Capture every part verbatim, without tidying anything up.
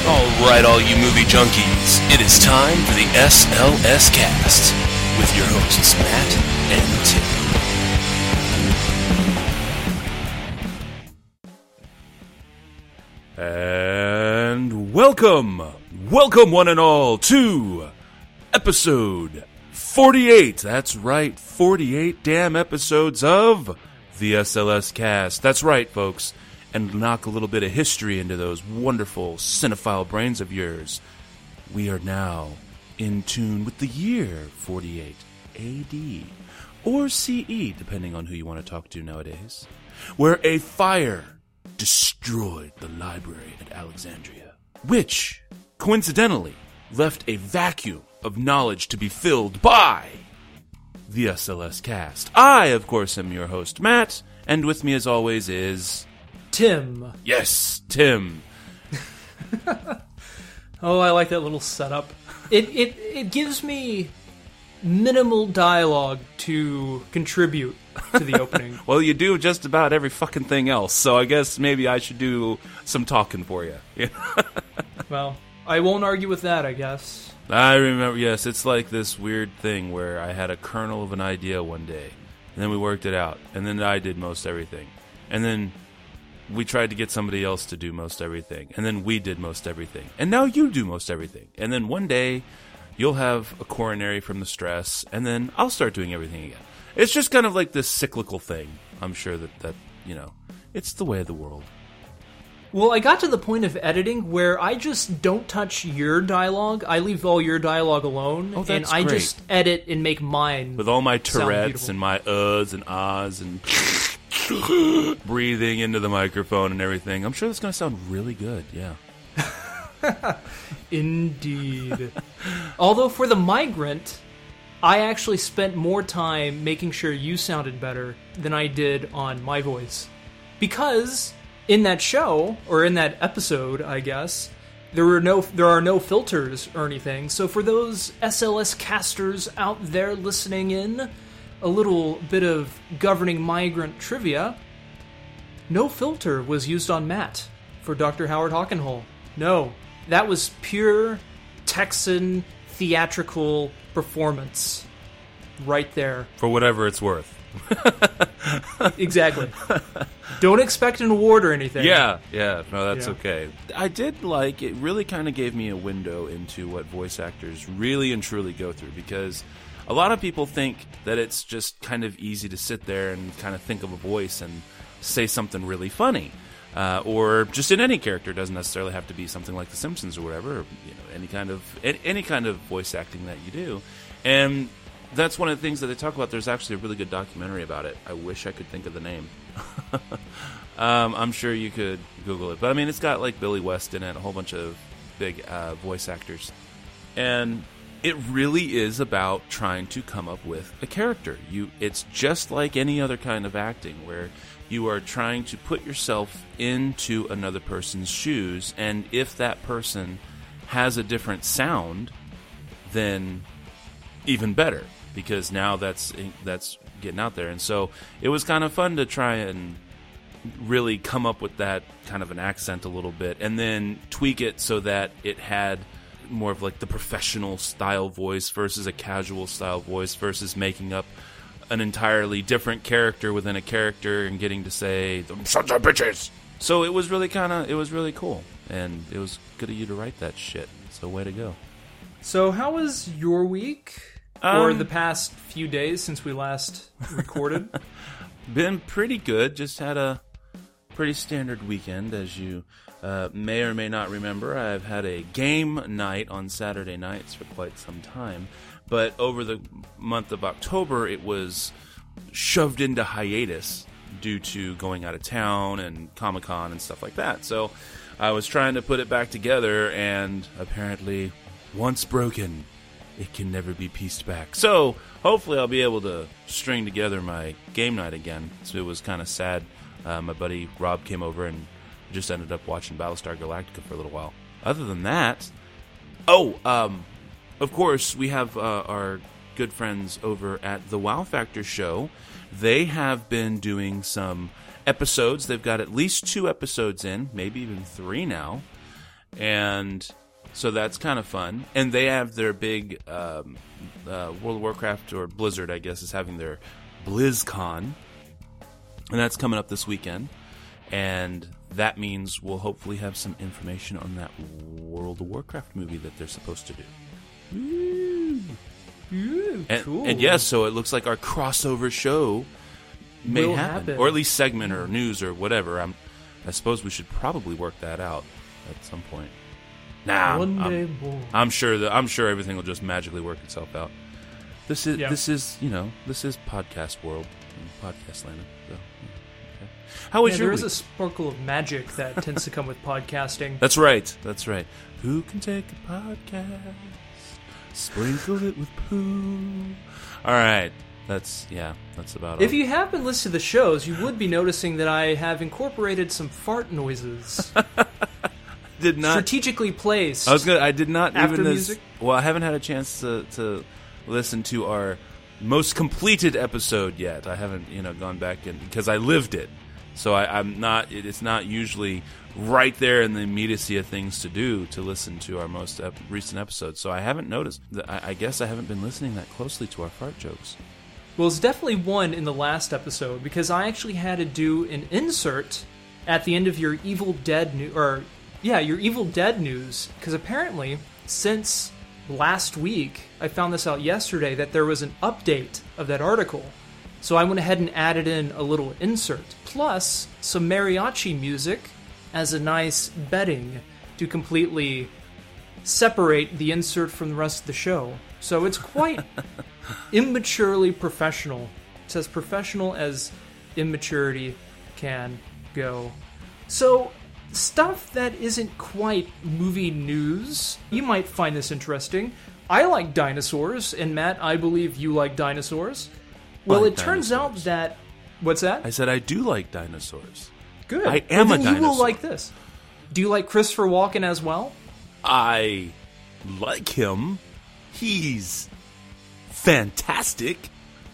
Alright, all you movie junkies, it is time for the S L S Cast with your hosts Matt and Tim. And welcome, welcome one and all to episode forty-eight. That's right, forty-eight damn episodes of the S L S Cast. That's right, folks. And knock a little bit of history into those wonderful cinephile brains of yours. We are now in tune with the year forty-eight A D, or C E, depending on who you want to talk to nowadays, where a fire destroyed the library at Alexandria, which, coincidentally, left a vacuum of knowledge to be filled by the S L S Cast. I, of course, am your host, Matt, and with me, as always, is... Tim. Yes, Tim. Oh, I like that little setup. It it it gives me minimal dialogue to contribute to the opening. Well, you do just about every fucking thing else, so I guess maybe I should do some talking for you. Well, I won't argue with that, I guess. I remember, yes, it's like this weird thing where I had a kernel of an idea one day, and then we worked it out, and then I did most everything. And then we tried to get somebody else to do most everything, and then we did most everything, and now you do most everything, and then one day you'll have a coronary from the stress, and then I'll start doing everything again. It's just kind of like this cyclical thing. I'm sure that, that you know, it's the way of the world. Well, I got to the point of editing where I just don't touch your dialogue. I leave all your dialogue alone, oh, and I great. just edit and make mine with all my Tourette's and my uhs and ahs and breathing into the microphone and everything. I'm sure that's going to sound really good, yeah. Indeed. Although for The Migrant, I actually spent more time making sure you sounded better than I did on my voice. Because in that show, or in that episode, I guess, there were no there are no filters or anything. So for those S L S casters out there listening in, a little bit of governing migrant trivia. No filter was used on Matt for Doctor Howard Hockenhull. No, that was pure Texan theatrical performance right there. For whatever it's worth. Exactly. Don't expect an award or anything. Yeah, yeah, no, that's yeah. okay. I did like, it really kind of gave me a window into what voice actors really and truly go through, because a lot of people think that it's just kind of easy to sit there and kind of think of a voice and say something really funny. Uh, or just in any character. It doesn't necessarily have to be something like The Simpsons or whatever. Or, you know, any kind of any kind of voice acting that you do. And that's one of the things that they talk about. There's actually a really good documentary about it. I wish I could think of the name. um, I'm sure you could Google it. But I mean, it's got like Billy West in it, a whole bunch of big uh, voice actors. And it really is about trying to come up with a character. You, it's just like any other kind of acting where you are trying to put yourself into another person's shoes, and if that person has a different sound, then even better, because now that's that's getting out there. And so it was kind of fun to try and really come up with that kind of an accent a little bit, and then tweak it so that it had more of like the professional style voice versus a casual style voice versus making up an entirely different character within a character and getting to say them sons of bitches. So it was really kind of it was really cool, and it was good of you to write that shit. So way to go. So how was your week um, or the past few days since we last recorded? Been pretty good. Just had a pretty standard weekend, as you uh, may or may not remember. I've had a game night on Saturday nights for quite some time. But over the month of October, it was shoved into hiatus due to going out of town and Comic-Con and stuff like that. So I was trying to put it back together, and apparently, once broken, it can never be pieced back. So hopefully I'll be able to string together my game night again. So it was kind of sad. Uh, my buddy Rob came over and just ended up watching Battlestar Galactica for a little while. Other than that, oh, um... of course, we have uh, our good friends over at the Wow Factor show. They have been doing some episodes. They've got at least two episodes in, maybe even three now. and so that's kind of fun. And they have their big um, uh, World of Warcraft, or Blizzard, I guess, is having their BlizzCon, and that's coming up this weekend. And that means we'll hopefully have some information on that World of Warcraft movie that they're supposed to do. Ooh. Ooh, and, cool. and yes, so it looks like our crossover show may Will happen. happen. Or at least segment or news or whatever. I'm, I suppose we should probably work that out at some point. Nah, One I'm, day I'm, more. I'm sure that I'm sure everything will just magically work itself out. This is Yeah. this is you know this is podcast world, podcast land. So, okay. How was Yeah, your there is week? a sparkle of magic that tends to come with podcasting. That's right. That's right. Who can take a podcast, sprinkle it with poo? All right. That's yeah. That's about all. If you have been listening to the shows, you would be noticing that I have incorporated some fart noises. did not strategically placed. I was gonna. I did not After even this. music? Well, I haven't had a chance to to listen to our most completed episode yet. I haven't, you know, gone back and because I lived it, so I, I'm not. It, it's not usually right there in the immediacy of things to do to listen to our most ep- recent episodes. So I haven't noticed. That I, I guess I haven't been listening that closely to our fart jokes. Well, it's definitely one in the last episode because I actually had to do an insert at the end of your Evil Dead news, or yeah, your Evil Dead news, because apparently since last week, I found this out yesterday that there was an update of that article. So I went ahead and added in a little insert, plus some mariachi music as a nice bedding to completely separate the insert from the rest of the show. So it's quite immaturely professional. It's as professional as immaturity can go. So, stuff that isn't quite movie news. You might find this interesting. I like dinosaurs, and Matt, I believe you like dinosaurs. Well, Like it turns dinosaurs. out that... What's that? I said I do like dinosaurs. Good. I am well, a then you will dinosaur. like this. Do you like Christopher Walken as well? I like him. He's fantastic.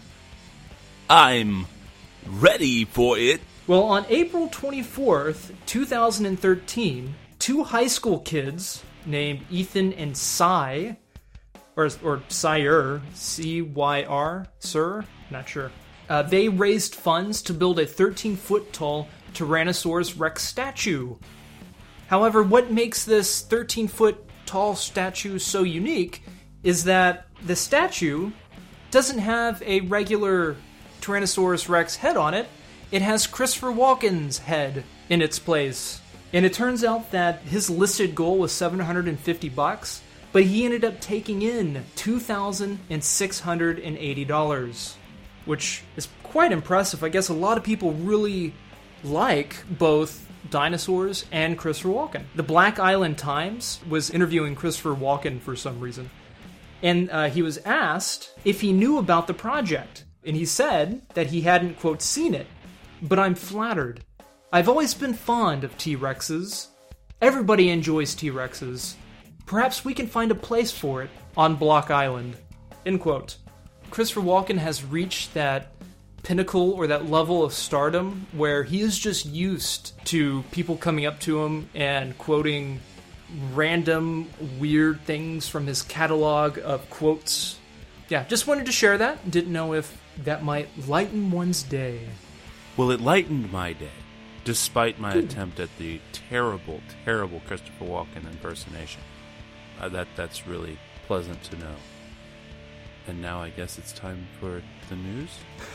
I'm ready for it. Well, on April twenty-fourth, twenty thirteen, two high school kids named Ethan and Cy, or or Sire, C Y R, Sir, not sure. Uh, they raised funds to build a thirteen-foot tall Tyrannosaurus Rex statue. However, what makes this thirteen-foot tall statue so unique is that the statue doesn't have a regular Tyrannosaurus Rex head on it. It has Christopher Walken's head in its place. And it turns out that his listed goal was seven hundred fifty bucks, but he ended up taking in two thousand six hundred eighty dollars, which is quite impressive. I guess a lot of people really like both dinosaurs and Christopher Walken. The Black Island Times was interviewing Christopher Walken for some reason, and uh, he was asked if he knew about the project, and he said that he hadn't, quote, seen it, but I'm flattered. I've always been fond of T-Rexes. Everybody enjoys T-Rexes. Perhaps we can find a place for it on Block Island, end quote. Christopher Walken has reached that pinnacle or that level of stardom where he is just used to people coming up to him and quoting random weird things from his catalog of quotes. Yeah, just wanted to share that. Didn't know if that might lighten one's day. Well, it lightened my day, despite my attempt at the terrible, terrible Christopher Walken impersonation. Uh, that that's really pleasant to know. And now I guess it's time for the news.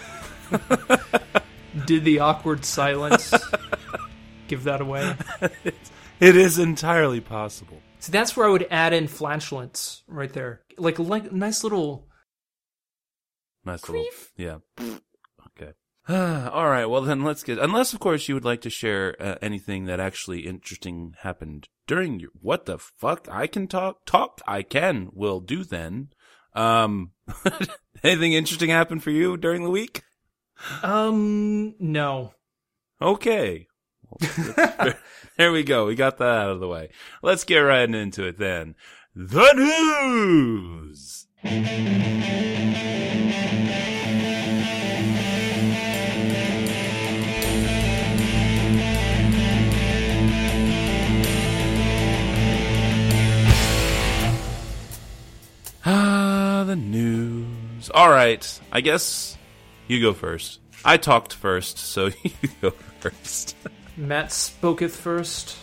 Did the awkward silence give that away? It is entirely possible. So that's where I would add in flatulence right there. Like a like, nice little... Nice little, yeah. Okay. All right. Well, then let's get. Unless, of course, you would like to share uh, anything that actually interesting happened during your. What the fuck? I can talk. Talk. I can. Will do then. Um. Anything interesting happened for you during the week? Um, no. Okay. Well, there we go. We got that out of the way. Let's get right into it then. The news. All right, I guess you go first. I talked first, so you go first. Matt spoketh first.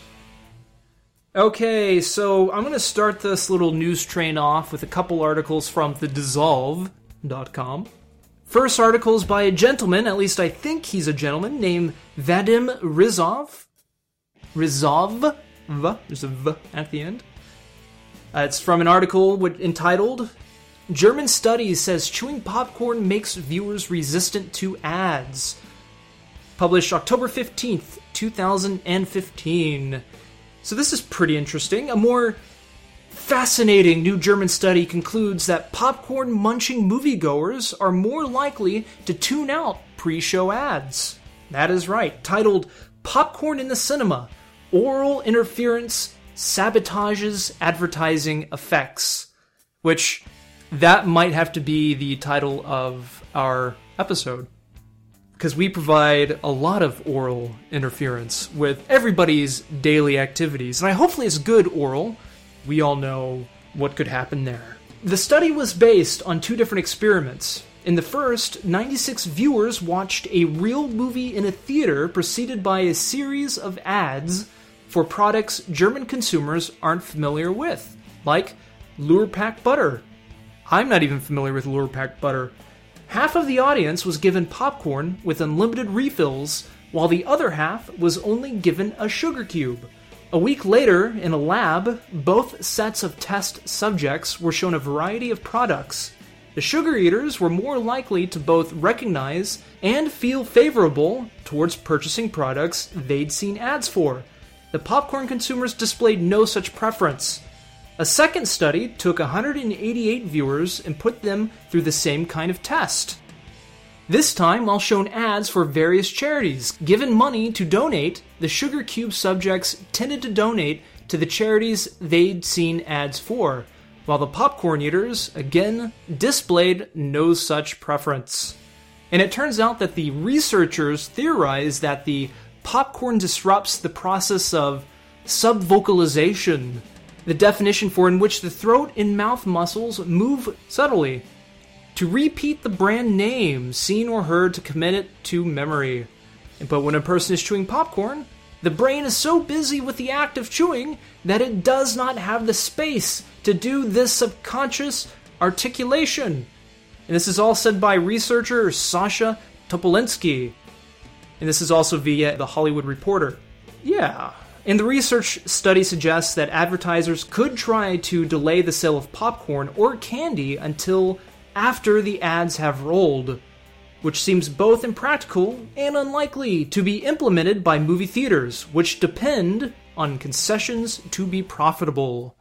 Okay, so I'm going to start this little news train off with a couple articles from the dissolve dot com. First article is by a gentleman, at least I think he's a gentleman, named Vadim Rizov. Rizov? V? There's a V at the end. Uh, it's from an article entitled, German Study Says Chewing Popcorn Makes Viewers Resistant to Ads. Published October fifteenth, two thousand fifteen. So this is pretty interesting. A more fascinating new German study concludes that popcorn-munching moviegoers are more likely to tune out pre-show ads. That is right. Titled, Popcorn in the Cinema, Oral Interference Sabotages Advertising Effects. Which, that might have to be the title of our episode. Because we provide a lot of oral interference with everybody's daily activities. And I hopefully it's good oral. We all know what could happen there. The study was based on two different experiments. In the first, ninety-six viewers watched a real movie in a theater preceded by a series of ads for products German consumers aren't familiar with, like Lurpak butter. I'm not even familiar with Lurpak butter. Half of the audience was given popcorn with unlimited refills, while the other half was only given a sugar cube. A week later, in a lab, both sets of test subjects were shown a variety of products. The sugar eaters were more likely to both recognize and feel favorable towards purchasing products they'd seen ads for. The popcorn consumers displayed no such preference. A second study took one hundred eighty-eight viewers and put them through the same kind of test. This time, while shown ads for various charities, given money to donate, the sugar cube subjects tended to donate to the charities they'd seen ads for, while the popcorn eaters, again, displayed no such preference. And it turns out that the researchers theorized that the popcorn disrupts the process of subvocalization, the definition for in which the throat and mouth muscles move subtly to repeat the brand name seen or heard to commit it to memory. But when a person is chewing popcorn, the brain is so busy with the act of chewing that it does not have the space to do this subconscious articulation. And this is all said by researcher Sasha Topolinsky. And this is also via The Hollywood Reporter. Yeah. And the research study suggests that advertisers could try to delay the sale of popcorn or candy until after the ads have rolled, which seems both impractical and unlikely to be implemented by movie theaters, which depend on concessions to be profitable.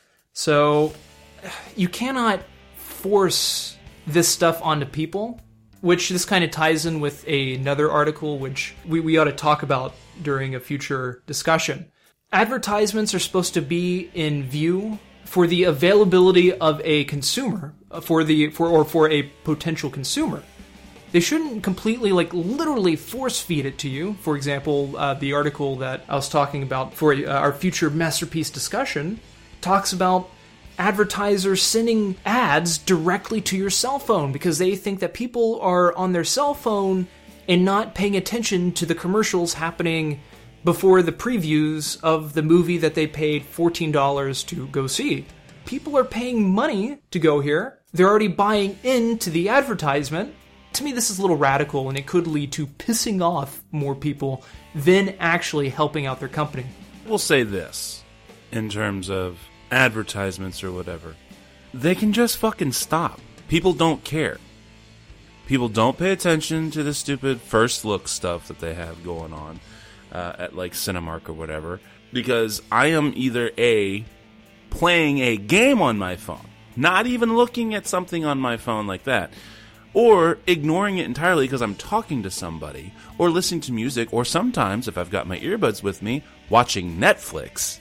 So, you cannot force this stuff onto people, which this kind of ties in with another article which we, we ought to talk about during a future discussion. Advertisements are supposed to be in view for the availability of a consumer, for the for or for a potential consumer. They shouldn't completely, like, literally force feed it to you. For example, uh, the article that I was talking about for uh, our future masterpiece discussion talks about advertisers sending ads directly to your cell phone because they think that people are on their cell phone and not paying attention to the commercials happening before the previews of the movie that they paid fourteen dollars to go see. People are paying money to go here. They're already buying into the advertisement. To me, this is a little radical, and it could lead to pissing off more people than actually helping out their company. We'll say this, in terms of advertisements or whatever. They can just fucking stop. People don't care. People don't pay attention to the stupid first look stuff that they have going on uh, at like Cinemark or whatever, because I am either A, playing a game on my phone, not even looking at something on my phone like that, or ignoring it entirely because I'm talking to somebody, or listening to music, or sometimes, if I've got my earbuds with me, watching Netflix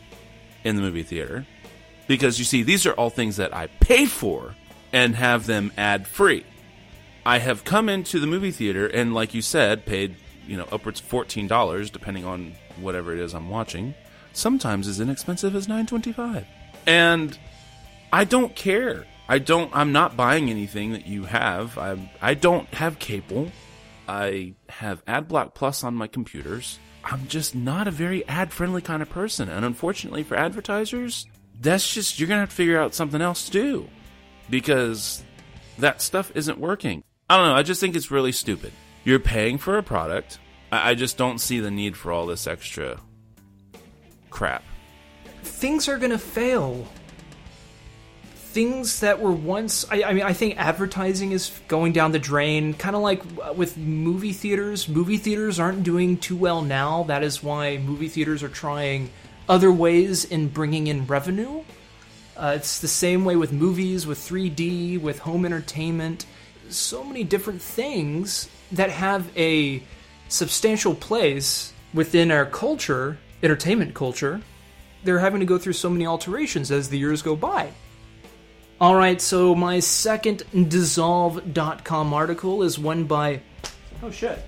in the movie theater. Because, you see, these are all things that I pay for and have them ad-free. I have come into the movie theater and, like you said, paid, you know, upwards of fourteen dollars, depending on whatever it is I'm watching. Sometimes as inexpensive as nine twenty-five. And I don't care I don't, I'm not buying anything that you have. I, I don't have cable. I have AdBlock Plus on my computers. I'm just not a very ad-friendly kind of person. And unfortunately for advertisers, that's just, you're going to have to figure out something else to do. Because that stuff isn't working. I don't know, I just think it's really stupid. You're paying for a product. I, I just don't see the need for all this extra crap. Things are going to fail. Things that were once... I, I mean, I think advertising is going down the drain. Kind of like with movie theaters. Movie theaters aren't doing too well now. That is why movie theaters are trying other ways in bringing in revenue. Uh, it's the same way with movies, with three D, with home entertainment. So many different things that have a substantial place within our culture, entertainment culture. They're having to go through so many alterations as the years go by. Alright, so my second Dissolve dot com article is one by... Oh shit.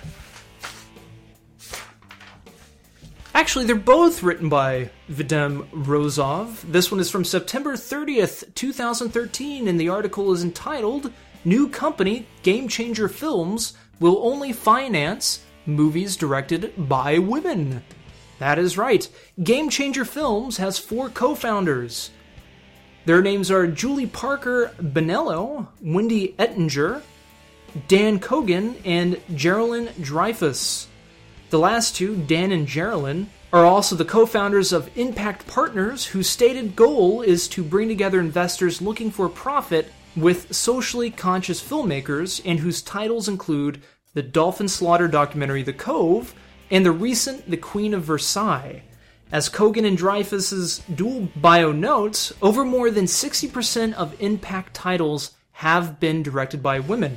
Actually, they're both written by Vadim Rozov. This one is from September thirtieth, twenty thirteen, and the article is entitled, New Company, Game Changer Films, Will Only Finance Movies Directed by Women. That is right. Game Changer Films has four co-founders. Their names are Julie Parker Bonello, Wendy Ettinger, Dan Cogan, and Geraldine Dreyfus. The last two, Dan and Geraldine, are also the co-founders of Impact Partners, whose stated goal is to bring together investors looking for profit with socially conscious filmmakers, and whose titles include the Dolphin Slaughter documentary The Cove and the recent The Queen of Versailles. As Cogan and Dreyfus's dual bio notes, over more than sixty percent of Impact titles have been directed by women.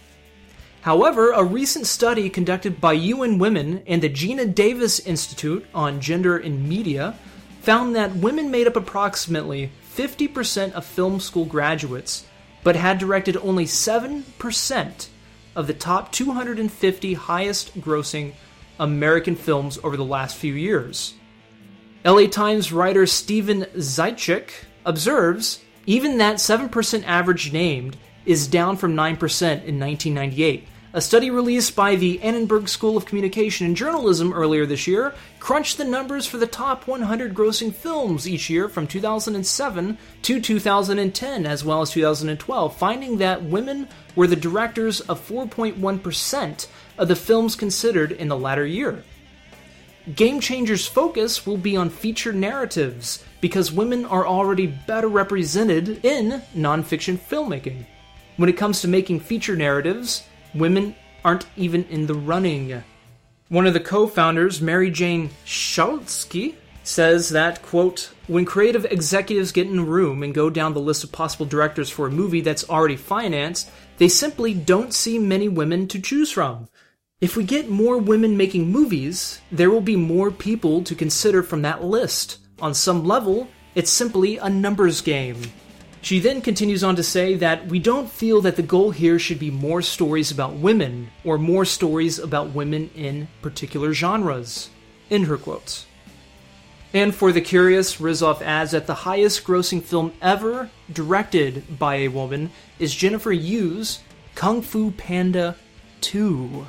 However, a recent study conducted by U N Women and the Gina Davis Institute on Gender in Media found that women made up approximately fifty percent of film school graduates, but had directed only seven percent of the top two hundred fifty highest-grossing American films over the last few years. L A Times writer Steven Zaitchik observes, even that seven percent average named is down from nine percent in nineteen ninety-eight. A study released by the Annenberg School of Communication and Journalism earlier this year crunched the numbers for the top one hundred grossing films each year from two thousand seven to two thousand ten, as well as two thousand twelve, finding that women were the directors of four point one percent of the films considered in the latter year. Game Changer's focus will be on feature narratives, because women are already better represented in nonfiction filmmaking. When it comes to making feature narratives, women aren't even in the running. One of the co-founders, Mary Jane Schaltsky, says that, quote, when creative executives get in a room and go down the list of possible directors for a movie that's already financed, they simply don't see many women to choose from. If we get more women making movies, there will be more people to consider from that list. On some level, it's simply a numbers game. She then continues on to say that we don't feel that the goal here should be more stories about women, or more stories about women in particular genres. End her quotes. And for the curious, Rizov adds that the highest grossing film ever directed by a woman is Jennifer Yu's Kung Fu Panda two.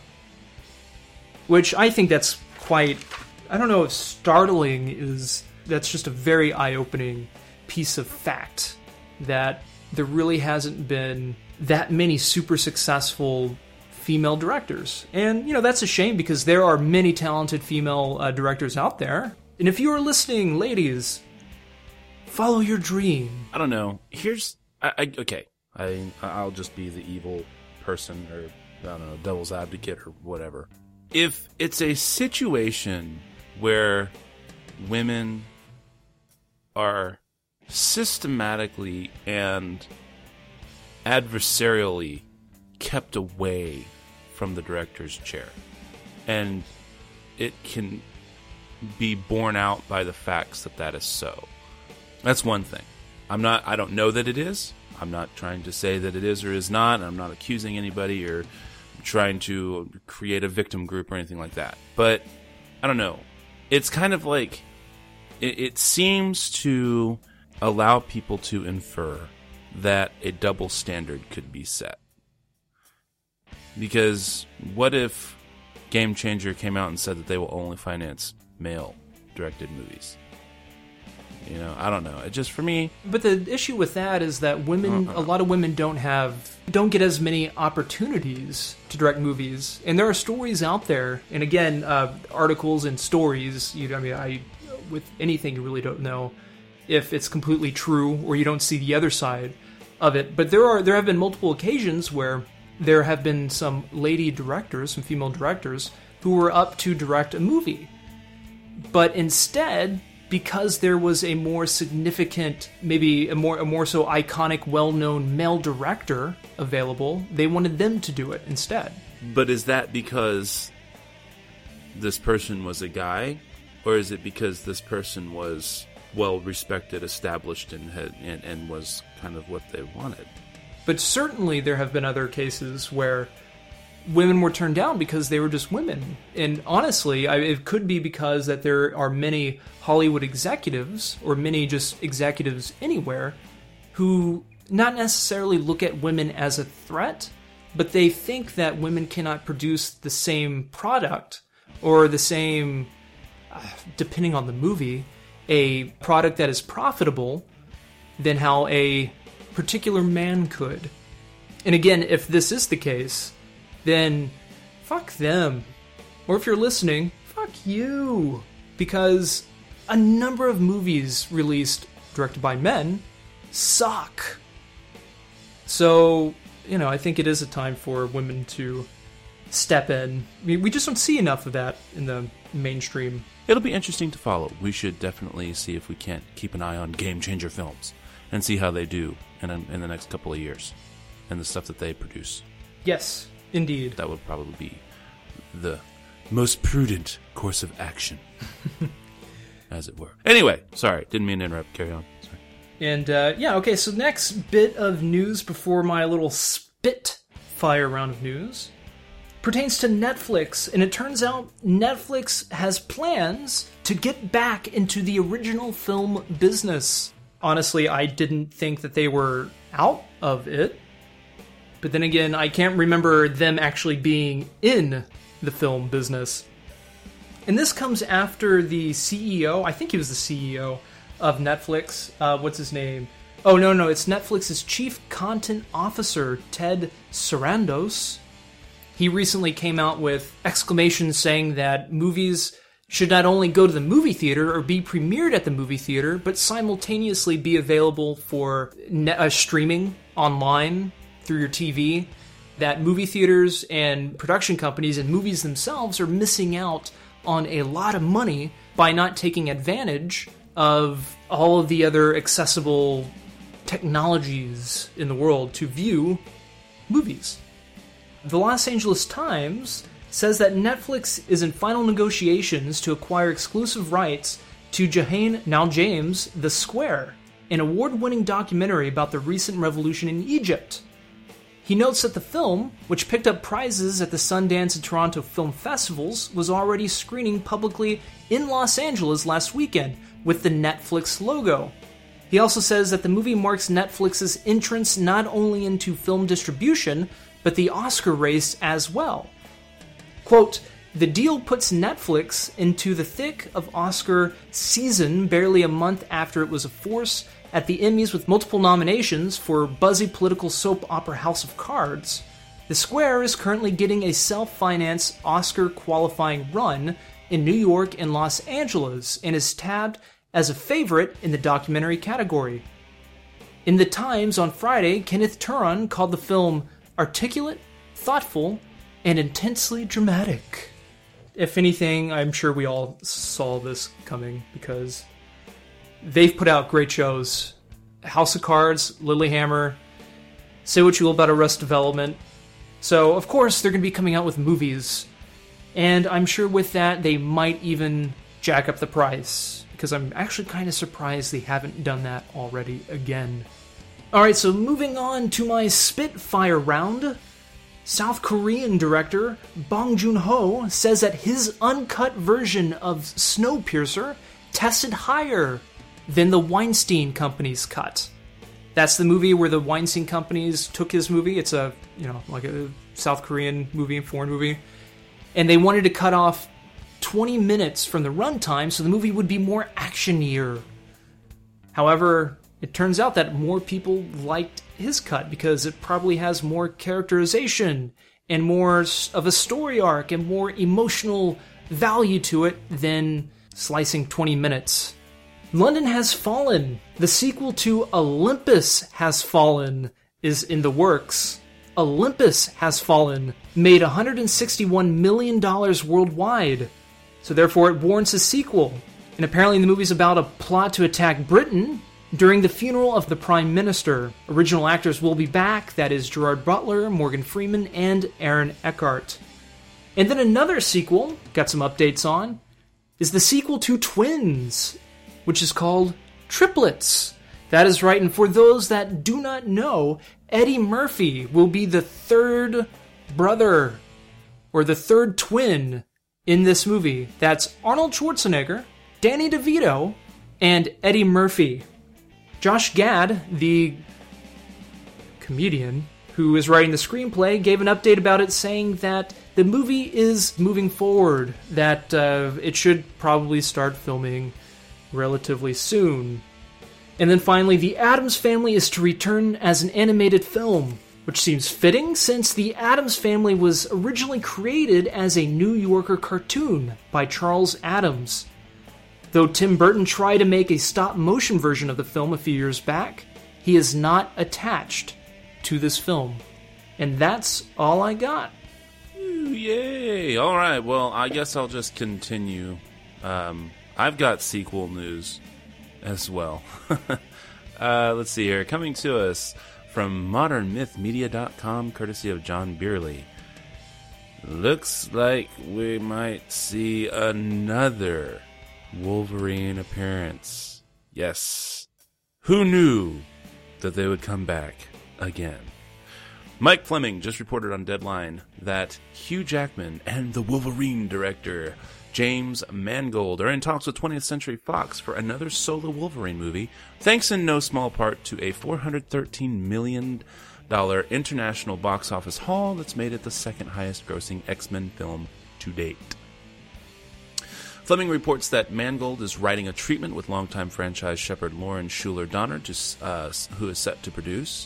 Which I think that's quite, I don't know if startling is, that's just a very eye-opening piece of fact. That there really hasn't been that many super successful female directors. And, you know, that's a shame because there are many talented female uh, directors out there. And if you are listening, ladies, follow your dream. I don't know. Here's, I, I, okay, I, I'll just be the evil person or, I don't know, devil's advocate or whatever. If it's a situation where women are systematically and adversarially kept away from the director's chair, and it can be borne out by the facts that that is so. That's one thing. I'm not, I don't know that it is. I'm not trying to say that it is or is not. I'm not accusing anybody or trying to create a victim group or anything like that. But I don't know. It's kind of like it, it seems to allow people to infer that a double standard could be set. Because what if Game Changer came out and said that they will only finance male-directed movies? You know, I don't know. It just, for me... But the issue with that is that women, uh-uh. a lot of women don't have, don't get as many opportunities to direct movies. And there are stories out there, and again, uh, articles and stories, you, I mean, I, with anything you really don't know if it's completely true or you don't see the other side of it. But there are, there have been multiple occasions where there have been some lady directors, some female directors, who were up to direct a movie. But instead, because there was a more significant, maybe a more a more so iconic, well-known male director available, they wanted them to do it instead. But is that because this person was a guy, or is it because this person was well-respected, established, and had, and, and was kind of what they wanted? But certainly there have been other cases where women were turned down because they were just women. And honestly, I, it could be because that there are many Hollywood executives, or many just executives anywhere, who not necessarily look at women as a threat, but they think that women cannot produce the same product, or the same, uh, depending on the movie, a product that is profitable than how a particular man could. And again, if this is the case, then fuck them. Or if you're listening, fuck you. Because a number of movies released directed by men suck. So, you know, I think it is a time for women to step in. I mean, we just don't see enough of that in the mainstream. It'll be interesting to follow. We should definitely see if we can't keep an eye on Game Changer Films and see how they do in, a, in the next couple of years and the stuff that they produce. Yes. Indeed. That would probably be the most prudent course of action, as it were. Anyway, sorry, didn't mean to interrupt. Carry on. Sorry. And, uh, yeah, okay, so next bit of news before my little spit-fire round of news pertains to Netflix. And it turns out Netflix has plans to get back into the original film business. Honestly, I didn't think that they were out of it. But then again, I can't remember them actually being in the film business. And this comes after the C E O, I think he was the C E O of Netflix. Uh, what's his name? Oh, no, no, it's Netflix's Chief Content Officer, Ted Sarandos. He recently came out with exclamations saying that movies should not only go to the movie theater or be premiered at the movie theater, but simultaneously be available for net, uh, streaming online through your T V, that movie theaters and production companies and movies themselves are missing out on a lot of money by not taking advantage of all of the other accessible technologies in the world to view movies. The Los Angeles Times says that Netflix is in final negotiations to acquire exclusive rights to Jahane Now James' The Square, an award-winning documentary about the recent revolution in Egypt. He notes that the film, which picked up prizes at the Sundance and Toronto Film Festivals, was already screening publicly in Los Angeles last weekend with the Netflix logo. He also says that the movie marks Netflix's entrance not only into film distribution, but the Oscar race as well. Quote, "The deal puts Netflix into the thick of Oscar season barely a month after it was a force at the Emmys with multiple nominations for buzzy political soap opera House of Cards. The Square is currently getting a self-financed Oscar-qualifying run in New York and Los Angeles and is tabbed as a favorite in the documentary category." In The Times on Friday, Kenneth Turan called the film articulate, thoughtful, and intensely dramatic. If anything, I'm sure we all saw this coming because they've put out great shows. House of Cards, Lilyhammer, Say What You Will About Arrested Development. So, of course, they're going to be coming out with movies. And I'm sure with that, they might even jack up the price. Because I'm actually kind of surprised they haven't done that already again. Alright, so moving on to my Spitfire round. South Korean director Bong Joon-ho says that his uncut version of Snowpiercer tested higher than the Weinstein Company's cut. That's the movie where the Weinstein companies took his movie. It's a, you know, like a South Korean movie, foreign movie. And they wanted to cut off twenty minutes from the runtime so the movie would be more actionier. However, it turns out that more people liked his cut because it probably has more characterization and more of a story arc and more emotional value to it than slicing twenty minutes. London Has Fallen, the sequel to Olympus Has Fallen, is in the works. Olympus Has Fallen made one hundred sixty-one million dollars worldwide, so therefore it warrants a sequel. And apparently the movie's about a plot to attack Britain during the funeral of the Prime Minister. Original actors will be back, that is Gerard Butler, Morgan Freeman, and Aaron Eckhart. And then another sequel, got some updates on, is the sequel to Twins, which is called Triplets. That is right, and for those that do not know, Eddie Murphy will be the third brother, or the third twin, in this movie. That's Arnold Schwarzenegger, Danny DeVito, and Eddie Murphy. Josh Gad, the comedian who is writing the screenplay, gave an update about it saying that the movie is moving forward, that uh, it should probably start filming relatively soon. And then finally, The Addams Family is to return as an animated film, which seems fitting since The Addams Family was originally created as a New Yorker cartoon by Charles Addams. Though Tim Burton tried to make a stop-motion version of the film a few years back, he is not attached to this film. And that's all I got. Ooh, yay! All right, well, I guess I'll just continue. Um, I've got sequel news as well. uh, let's see here. Coming to us from modern myth media dot com, courtesy of John Beerley. Looks like we might see another Wolverine appearance. Yes. Who knew that they would come back again? Mike Fleming just reported on Deadline that Hugh Jackman and the Wolverine director James Mangold are in talks with twentieth Century Fox for another solo Wolverine movie, thanks in no small part to a four hundred thirteen million dollars international box office haul that's made it the second highest grossing X-Men film to date. Fleming reports that Mangold is writing a treatment with longtime franchise shepherd Lauren Schuler Donner, to, uh, who is set to produce.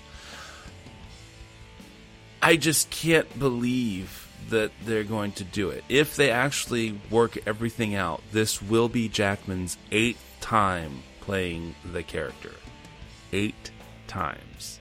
I just can't believe that they're going to do it. If they actually work everything out, this will be Jackman's eighth time playing the character. Eight times.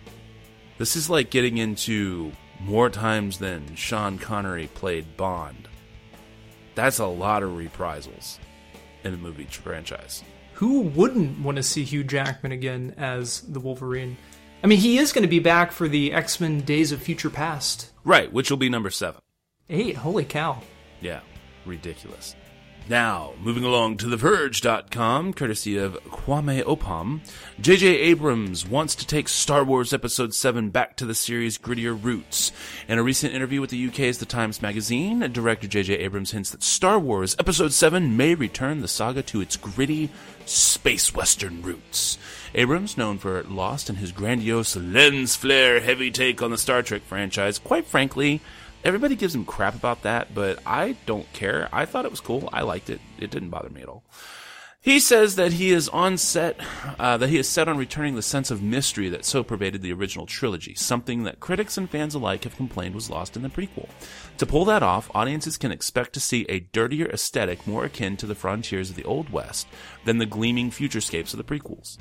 This is like getting into more times than Sean Connery played Bond. That's a lot of reprisals in the movie franchise. Who wouldn't want to see Hugh Jackman again as the Wolverine? I mean, he is going to be back for the X-Men Days of Future Past. Right, which will be number seven. Eight, holy cow. Yeah, ridiculous. Now, moving along to the verge dot com, courtesy of Kwame Opam, J J Abrams wants to take Star Wars Episode seven back to the series' grittier roots. In a recent interview with the U K's The Times Magazine, director J J Abrams hints that Star Wars Episode seven may return the saga to its gritty, space western roots. Abrams, known for Lost and his grandiose lens flare heavy take on the Star Trek franchise, quite frankly, everybody gives him crap about that, but I don't care. I thought it was cool. I liked it. It didn't bother me at all. He says that he is on set, uh, that he is set on returning the sense of mystery that so pervaded the original trilogy, something that critics and fans alike have complained was lost in the prequel. To pull that off, audiences can expect to see a dirtier aesthetic more akin to the frontiers of the Old West than the gleaming futurescapes of the prequels.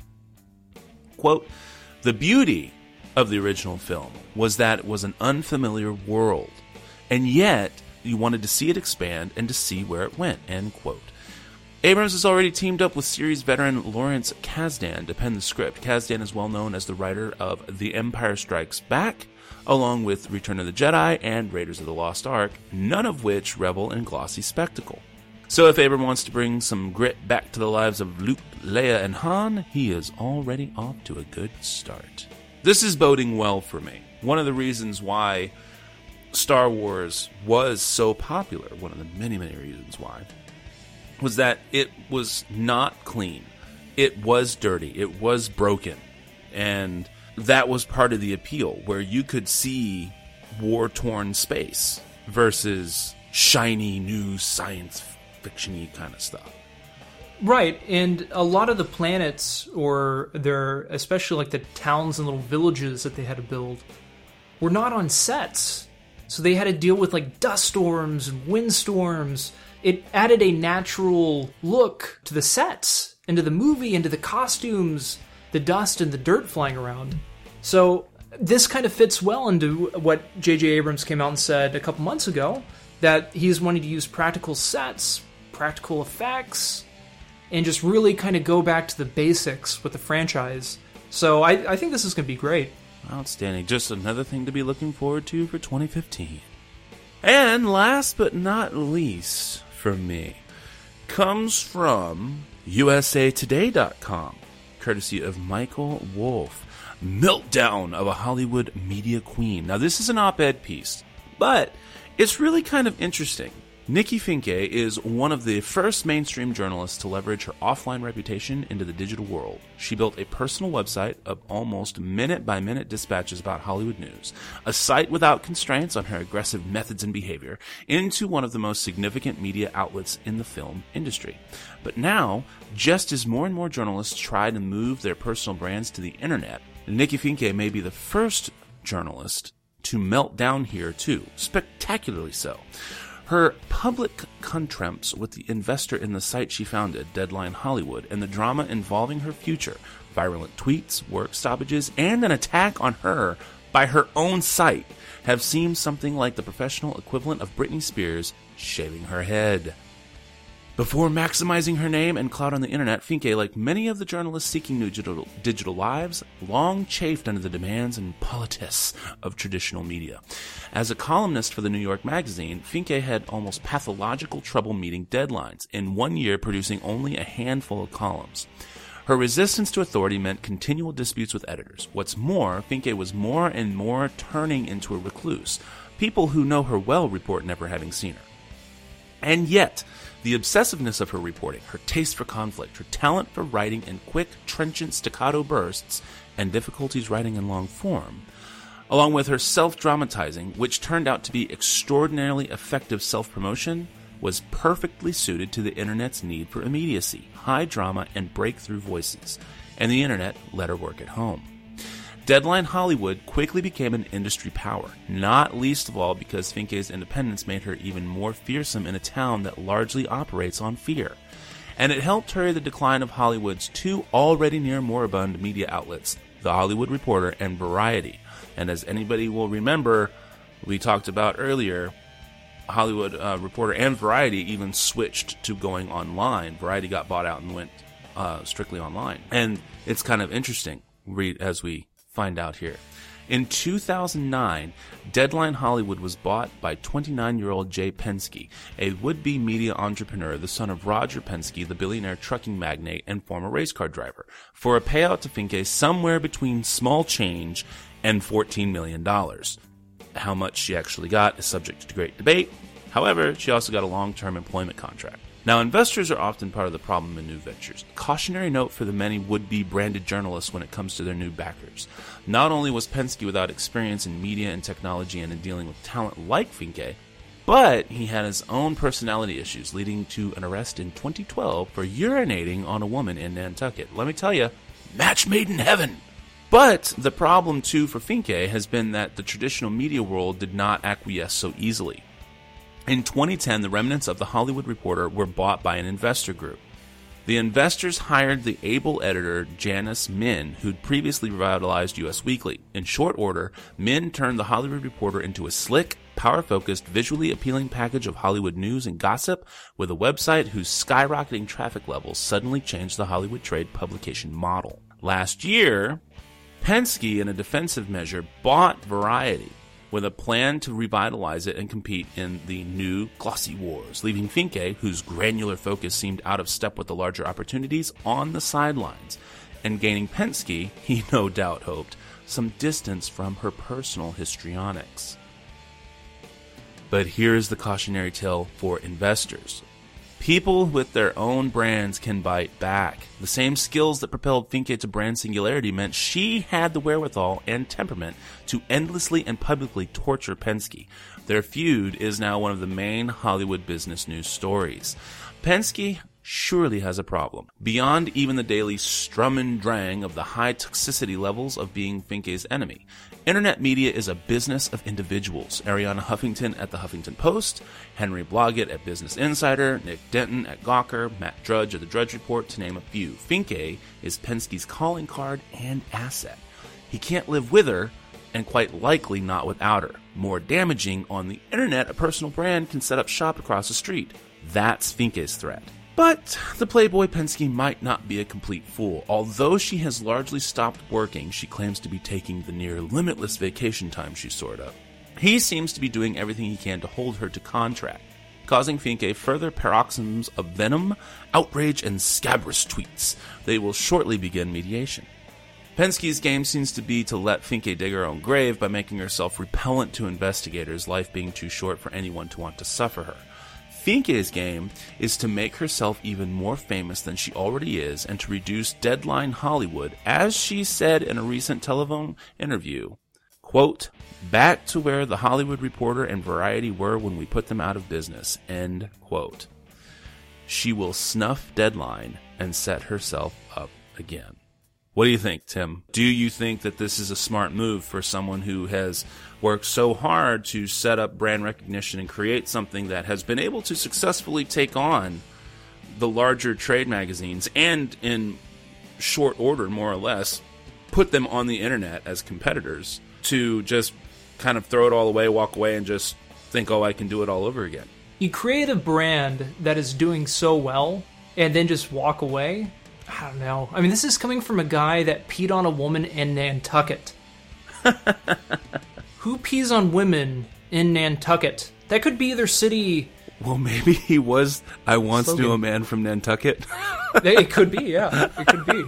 Quote, "The beauty of the original film was that it was an unfamiliar world, and yet you wanted to see it expand and to see where it went," end quote. Abrams has already teamed up with series veteran Lawrence Kasdan to pen the script. Kasdan is well known as the writer of The Empire Strikes Back, along with Return of the Jedi and Raiders of the Lost Ark, none of which revel in glossy spectacle. So if Abrams wants to bring some grit back to the lives of Luke, Leia, and Han, he is already off to a good start. This is boding well for me. One of the reasons why Star Wars was so popular, one of the many, many reasons why, was that it was not clean. It was dirty. It was broken. And that was part of the appeal, where you could see war-torn space versus shiny, new, science fiction-y kind of stuff. Right, and a lot of the planets, or their, especially like the towns and little villages that they had to build, were not on sets. So they had to deal with like dust storms and windstorms. It added a natural look to the sets, and to the movie, and to the costumes, the dust and the dirt flying around. So this kind of fits well into what J J Abrams came out and said a couple months ago, that he's wanting to use practical sets, practical effects, and just really kind of go back to the basics with the franchise. So I, I think this is going to be great. Outstanding. Just another thing to be looking forward to for twenty fifteen. And last but not least for me, comes from U S A Today dot com, courtesy of Michael Wolff. Meltdown of a Hollywood media queen. Now, this is an op-ed piece, but it's really kind of interesting. Nikki Finke is one of the first mainstream journalists to leverage her offline reputation into the digital world. She built a personal website of almost minute-by-minute dispatches about Hollywood news, a site without constraints on her aggressive methods and behavior, into one of the most significant media outlets in the film industry. But now, just as more and more journalists try to move their personal brands to the internet, Nikki Finke may be the first journalist to melt down here too, spectacularly so. Her public contempt with the investor in the site she founded, Deadline Hollywood, and the drama involving her future, virulent tweets, work stoppages, and an attack on her by her own site have seemed something like the professional equivalent of Britney Spears shaving her head. Before maximizing her name and clout on the internet, Finke, like many of the journalists seeking new digital, digital lives, long chafed under the demands and politis of traditional media. As a columnist for the New York Magazine, Finke had almost pathological trouble meeting deadlines, in one year producing only a handful of columns. Her resistance to authority meant continual disputes with editors. What's more, Finke was more and more turning into a recluse. People who know her well report never having seen her. And yet, the obsessiveness of her reporting, her taste for conflict, her talent for writing in quick, trenchant staccato bursts, and difficulties writing in long form, along with her self-dramatizing, which turned out to be extraordinarily effective self-promotion, was perfectly suited to the internet's need for immediacy, high drama, and breakthrough voices, and the internet let her work at home. Deadline Hollywood quickly became an industry power, not least of all because Finke's independence made her even more fearsome in a town that largely operates on fear. And it helped hurry the decline of Hollywood's two already near moribund media outlets, The Hollywood Reporter and Variety. And as anybody will remember, we talked about earlier, Hollywood uh, Reporter and Variety even switched to going online. Variety got bought out and went uh, strictly online. And it's kind of interesting, read as we find out here. In two thousand nine, Deadline Hollywood was bought by twenty-nine-year-old Jay Penske, a would-be media entrepreneur, the son of Roger Penske, the billionaire trucking magnate and former race car driver, for a payout to Finke somewhere between small change and fourteen million dollars. How much she actually got is subject to great debate. However, she also got a long-term employment contract. Now, investors are often part of the problem in new ventures. A cautionary note for the many would-be branded journalists when it comes to their new backers. Not only was Penske without experience in media and technology and in dealing with talent like Finke, but he had his own personality issues, leading to an arrest in twenty twelve for urinating on a woman in Nantucket. Let me tell you, match made in heaven! But the problem, too, for Finke has been that the traditional media world did not acquiesce so easily. In twenty ten, the remnants of The Hollywood Reporter were bought by an investor group. The investors hired the able editor Janice Min, who'd previously revitalized U S Weekly. In short order, Min turned The Hollywood Reporter into a slick, power-focused, visually appealing package of Hollywood news and gossip with a website whose skyrocketing traffic levels suddenly changed the Hollywood trade publication model. Last year, Penske, in a defensive measure, bought Variety, with a plan to revitalize it and compete in the new glossy wars, leaving Finke, whose granular focus seemed out of step with the larger opportunities, on the sidelines, and gaining Penske, he no doubt hoped, some distance from her personal histrionics. But here is the cautionary tale for investors. People with their own brands can bite back. The same skills that propelled Finke to brand singularity meant she had the wherewithal and temperament to endlessly and publicly torture Penske. Their feud is now one of the main Hollywood business news stories. Penske surely has a problem, beyond even the daily strum and drang of the high toxicity levels of being Finke's enemy. Internet media is a business of individuals. Ariana Huffington at the Huffington Post, Henry Blodgett at Business Insider, Nick Denton at Gawker, Matt Drudge at the Drudge Report, to name a few. Finke is Penske's calling card and asset. He can't live with her, and quite likely not without her. More damaging, on the internet, a personal brand can set up shop across the street. That's Finke's threat. But the Playboy Penske might not be a complete fool. Although she has largely stopped working, she claims to be taking the near limitless vacation time she's stored up. He seems to be doing everything he can to hold her to contract, causing Finke further paroxysms of venom, outrage, and scabrous tweets. They will shortly begin mediation. Penske's game seems to be to let Finke dig her own grave by making herself repellent to investigators, life being too short for anyone to want to suffer her. Finke's game is to make herself even more famous than she already is and to reduce Deadline Hollywood, as she said in a recent telephone interview, quote, back to where the Hollywood Reporter and Variety were when we put them out of business, end quote. She will snuff Deadline and set herself up again. What do you think, Tim? Do you think that this is a smart move for someone who has worked so hard to set up brand recognition and create something that has been able to successfully take on the larger trade magazines and, in short order, more or less, put them on the internet as competitors, to just kind of throw it all away, walk away, and just think, oh, I can do it all over again? You create a brand that is doing so well and then just walk away? I don't know. I mean, this is coming from a guy that peed on a woman in Nantucket. Who pees on women in Nantucket? That could be either city... Well, maybe he was, I once slogan. knew a man from Nantucket. It could be, yeah. It could be.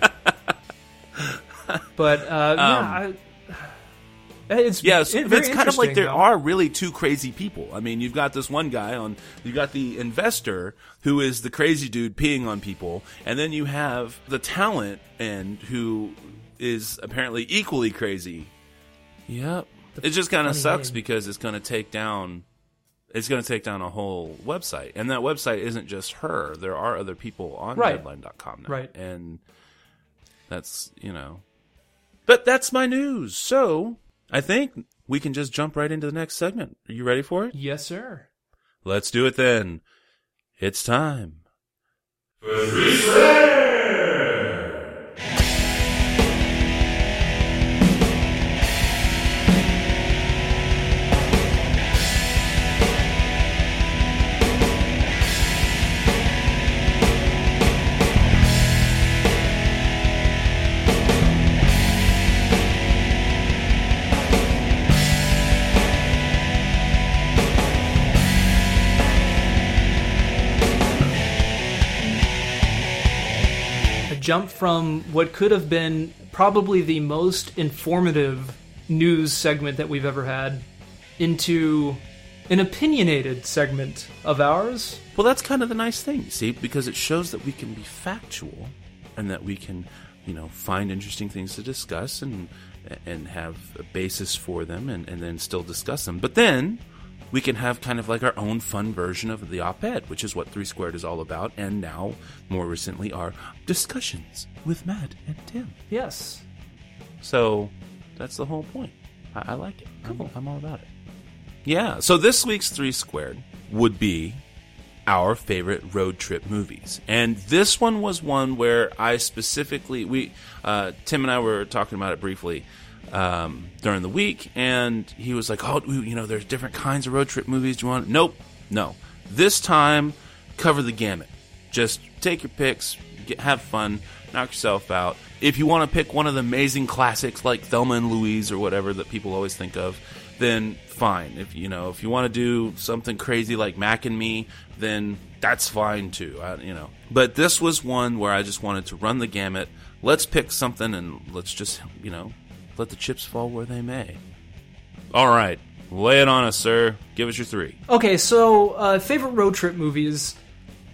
But, uh, um, yeah, I, it's, yeah, so it's, it's kind of like there though. are really two crazy people. I mean, you've got this one guy on, you got the investor who is the crazy dude peeing on people, and then you have the talent and who is apparently equally crazy. Yep. It just kind of sucks name. because it's going to take down, it's going to take down a whole website, and that website isn't just her. There are other people on right. Deadline dot com now, right? And that's, you know, but that's my news. So I think we can just jump right into the next segment. Are you ready for it? Yes, sir. Let's do it then. It's time for Three Squared. Jump from what could have been probably the most informative news segment that we've ever had into an opinionated segment of ours. Well, that's kind of the nice thing, see, because it shows that we can be factual and that we can, you know, find interesting things to discuss and and have a basis for them and, and then still discuss them. But then we can have kind of like our own fun version of the op-ed, which is what Three Squared is all about, and now, more recently, our discussions with Matt and Tim. Yes. So, that's the whole point. I, I like it. Cool. I'm, I'm all about it. Yeah, so this week's Three Squared would be our favorite road trip movies. And this one was one where I specifically, we, uh, Tim and I were talking about it briefly, Um, during the week, and he was like, oh, you know, there's different kinds of road trip movies. Do you want? Nope. No. This time, cover the gamut. Just take your picks, get, have fun, knock yourself out. If you want to pick one of the amazing classics like Thelma and Louise or whatever that people always think of, then fine. If you know, if you want to do something crazy like Mac and Me, then that's fine too. I, you know, but this was one where I just wanted to run the gamut. Let's pick something and let's just, you know, let the chips fall where they may. All right. Lay it on us, sir. Give us your three. Okay, so uh, favorite road trip movies.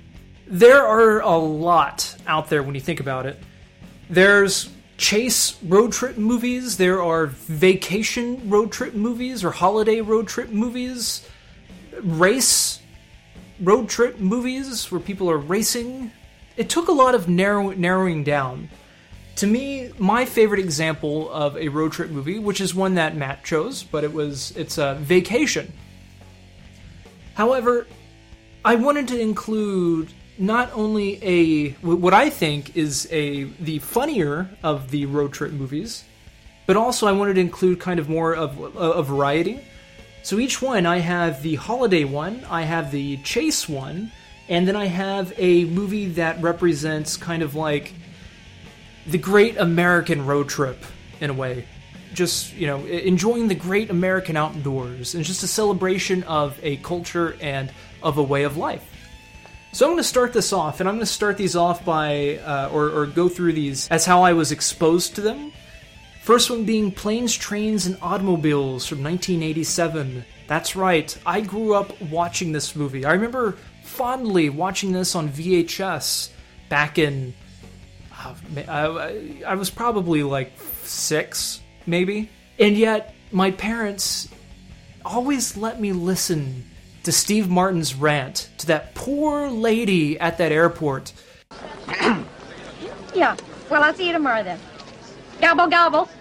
There are a lot out there when you think about it. There's chase road trip movies, there are vacation road trip movies or holiday road trip movies, race road trip movies where people are racing. It took a lot of narrow, narrowing down. To me, my favorite example of a road trip movie, which is one that Matt chose, but it was it's a Vacation. However, I wanted to include not only a what I think is a the funnier of the road trip movies, but also I wanted to include kind of more of a variety. So each one, I have the holiday one, I have the chase one, and then I have a movie that represents kind of like the great American road trip, in a way. Just, you know, enjoying the great American outdoors, and just a celebration of a culture and of a way of life. So I'm going to start this off, and I'm going to start these off by, uh, or, or go through these as how I was exposed to them. First one being Planes, Trains, and Automobiles from nineteen eighty-seven. That's right, I grew up watching this movie. I remember fondly watching this on V H S back in... Uh, I, I was probably like six, maybe. And yet, my parents always let me listen to Steve Martin's rant to that poor lady at that airport. Yeah, well, I'll see you tomorrow then. Gobble, gobble.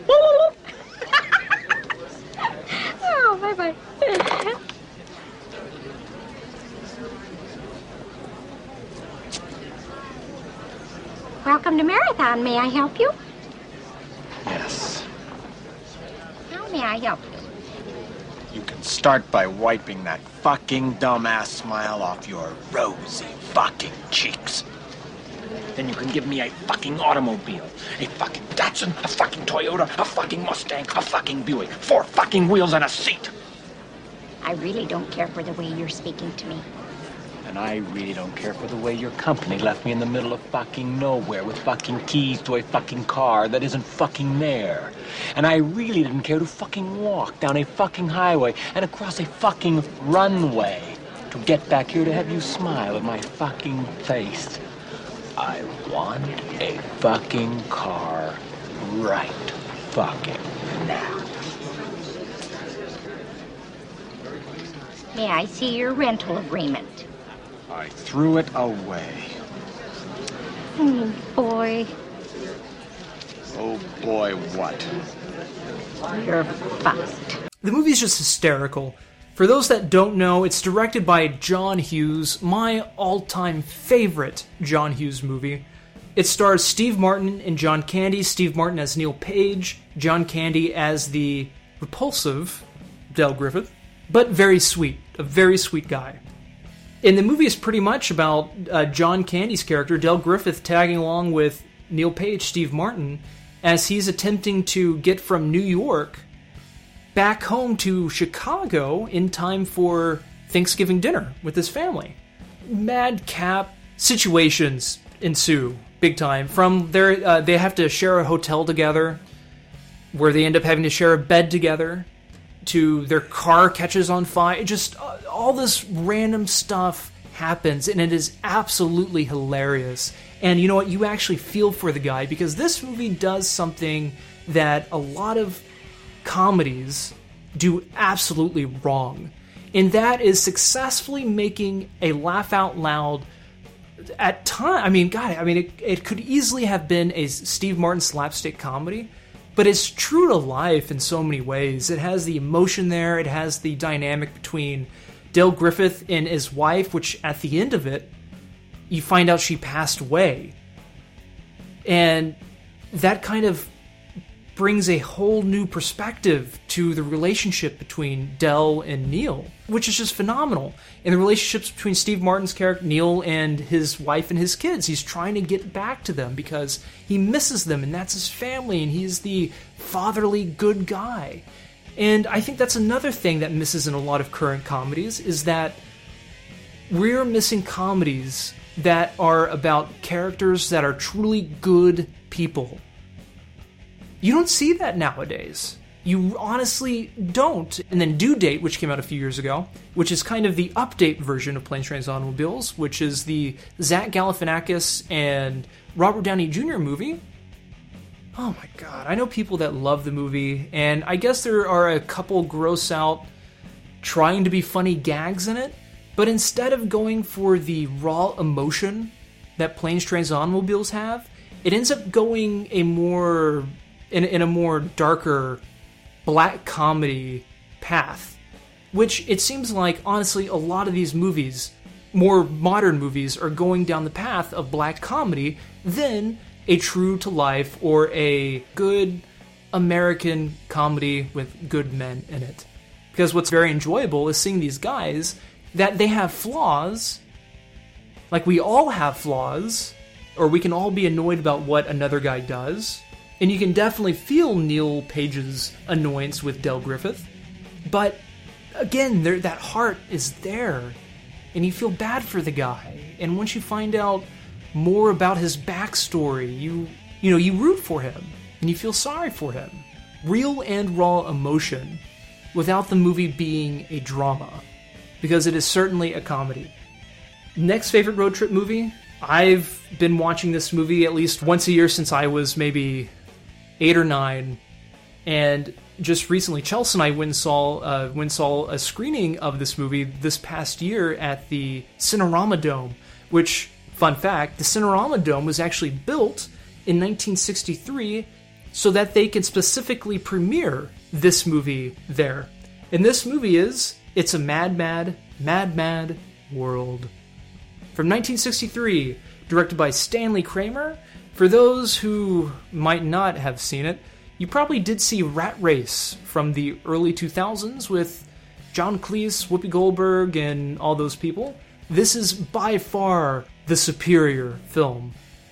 Oh, bye-bye. Welcome to Marathon. May I help you? Yes. How may I help you? You can start by wiping that fucking dumbass smile off your rosy fucking cheeks. Then you can give me a fucking automobile, a fucking Datsun, a fucking Toyota, a fucking Mustang, a fucking Buick, four fucking wheels and a seat. I really don't care for the way you're speaking to me. And I really don't care for the way your company left me in the middle of fucking nowhere with fucking keys to a fucking car that isn't fucking there. And I really didn't care to fucking walk down a fucking highway and across a fucking runway to get back here to have you smile at my fucking face. I want a fucking car right fucking now. May I see your rental agreement? I threw it away. Oh, boy. Oh, boy, what? You're fucked. The movie's just hysterical. For those that don't know, it's directed by John Hughes, my all-time favorite John Hughes movie. It stars Steve Martin and John Candy, Steve Martin as Neil Page, John Candy as the repulsive Del Griffith, but very sweet, a very sweet guy. And the movie is pretty much about uh, John Candy's character, Del Griffith, tagging along with Neil Page, Steve Martin, as he's attempting to get from New York back home to Chicago in time for Thanksgiving dinner with his family. Madcap situations ensue, big time. From there, uh, they have to share a hotel together, where they end up having to share a bed together, to their car catches on fire. Just uh, all this random stuff happens, and it is absolutely hilarious. And you know what? You actually feel for the guy, because this movie does something that a lot of comedies do absolutely wrong, and that is successfully making a laugh out loud at time. I mean, God, I mean, it, it could easily have been a Steve Martin slapstick comedy, but it's true to life in so many ways. It has the emotion there. It has the dynamic between Del Griffith and his wife, which at the end of it, you find out she passed away. And that kind of brings a whole new perspective to the relationship between Del and Neil, which is just phenomenal. And the relationships between Steve Martin's character, Neil, and his wife and his kids. He's trying to get back to them because he misses them, and that's his family, and he's the fatherly good guy. And I think that's another thing that misses in a lot of current comedies, is that we're missing comedies that are about characters that are truly good people. You don't see that nowadays. You honestly don't. And then Due Date, which came out a few years ago, which is kind of the update version of Planes, Trains, and Automobiles, which is the Zach Galifianakis and Robert Downey Junior movie. Oh my god, I know people that love the movie, and I guess there are a couple gross out, trying to be funny gags in it, but instead of going for the raw emotion that Planes, Trains, and Automobiles have, it ends up going a more, in, in a more darker, black comedy path, which it seems like, honestly, a lot of these movies, more modern movies, are going down the path of black comedy than a true to life or a good American comedy with good men in it. Because what's very enjoyable is seeing these guys that they have flaws, like we all have flaws, or we can all be annoyed about what another guy does. And you can definitely feel Neil Page's annoyance with Del Griffith. But again, there, that heart is there. And you feel bad for the guy. And once you find out more about his backstory, you you know, you root for him. And you feel sorry for him. Real and raw emotion without the movie being a drama. Because it is certainly a comedy. Next favorite road trip movie? I've been watching this movie at least once a year since I was maybe eight or nine, and just recently Chelsea and I went and saw, uh, went and saw a screening of this movie this past year at the Cinerama Dome, which, fun fact, the Cinerama Dome was actually built in nineteen sixty-three so that they could specifically premiere this movie there. And this movie is It's a Mad, Mad, Mad, Mad World. From nineteen sixty-three, directed by Stanley Kramer. For those who might not have seen it, you probably did see Rat Race from the early two thousands with John Cleese, Whoopi Goldberg, and all those people. This is by far the superior film.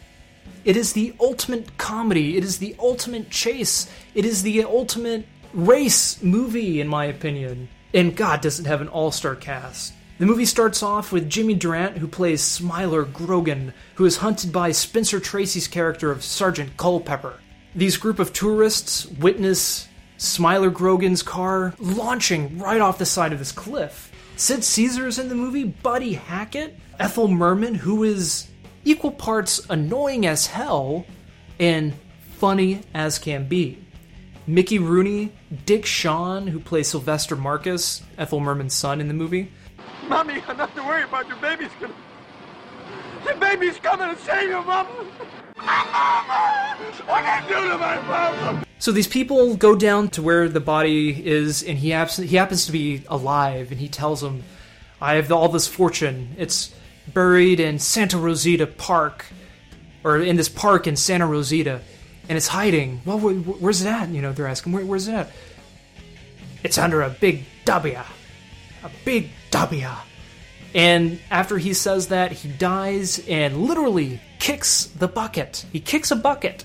It is the ultimate comedy. It is the ultimate chase. It is the ultimate race movie, in my opinion. And God, does it have an all-star cast. The movie starts off with Jimmy Durant, who plays Smiler Grogan, who is hunted by Spencer Tracy's character of Sergeant Culpepper. These group of tourists witness Smiler Grogan's car launching right off the side of this cliff. Sid Caesar's in the movie, Buddy Hackett, Ethel Merman, who is equal parts annoying as hell and funny as can be. Mickey Rooney, Dick Shawn, who plays Sylvester Marcus, Ethel Merman's son in the movie. Mommy, you not to worry about your baby's gonna... Your baby's coming to save you, Mama! Mama! What did you do to my mama? So these people go down to where the body is, and he, happens, he happens to be alive, and he tells them, I have all this fortune. It's buried in Santa Rosita Park, or in this park in Santa Rosita, and it's hiding. Well, where, where's it at? You know, they're asking, where, where's it at? It's under a big W. A big W. And after he says that, he dies and literally kicks the bucket. He kicks a bucket.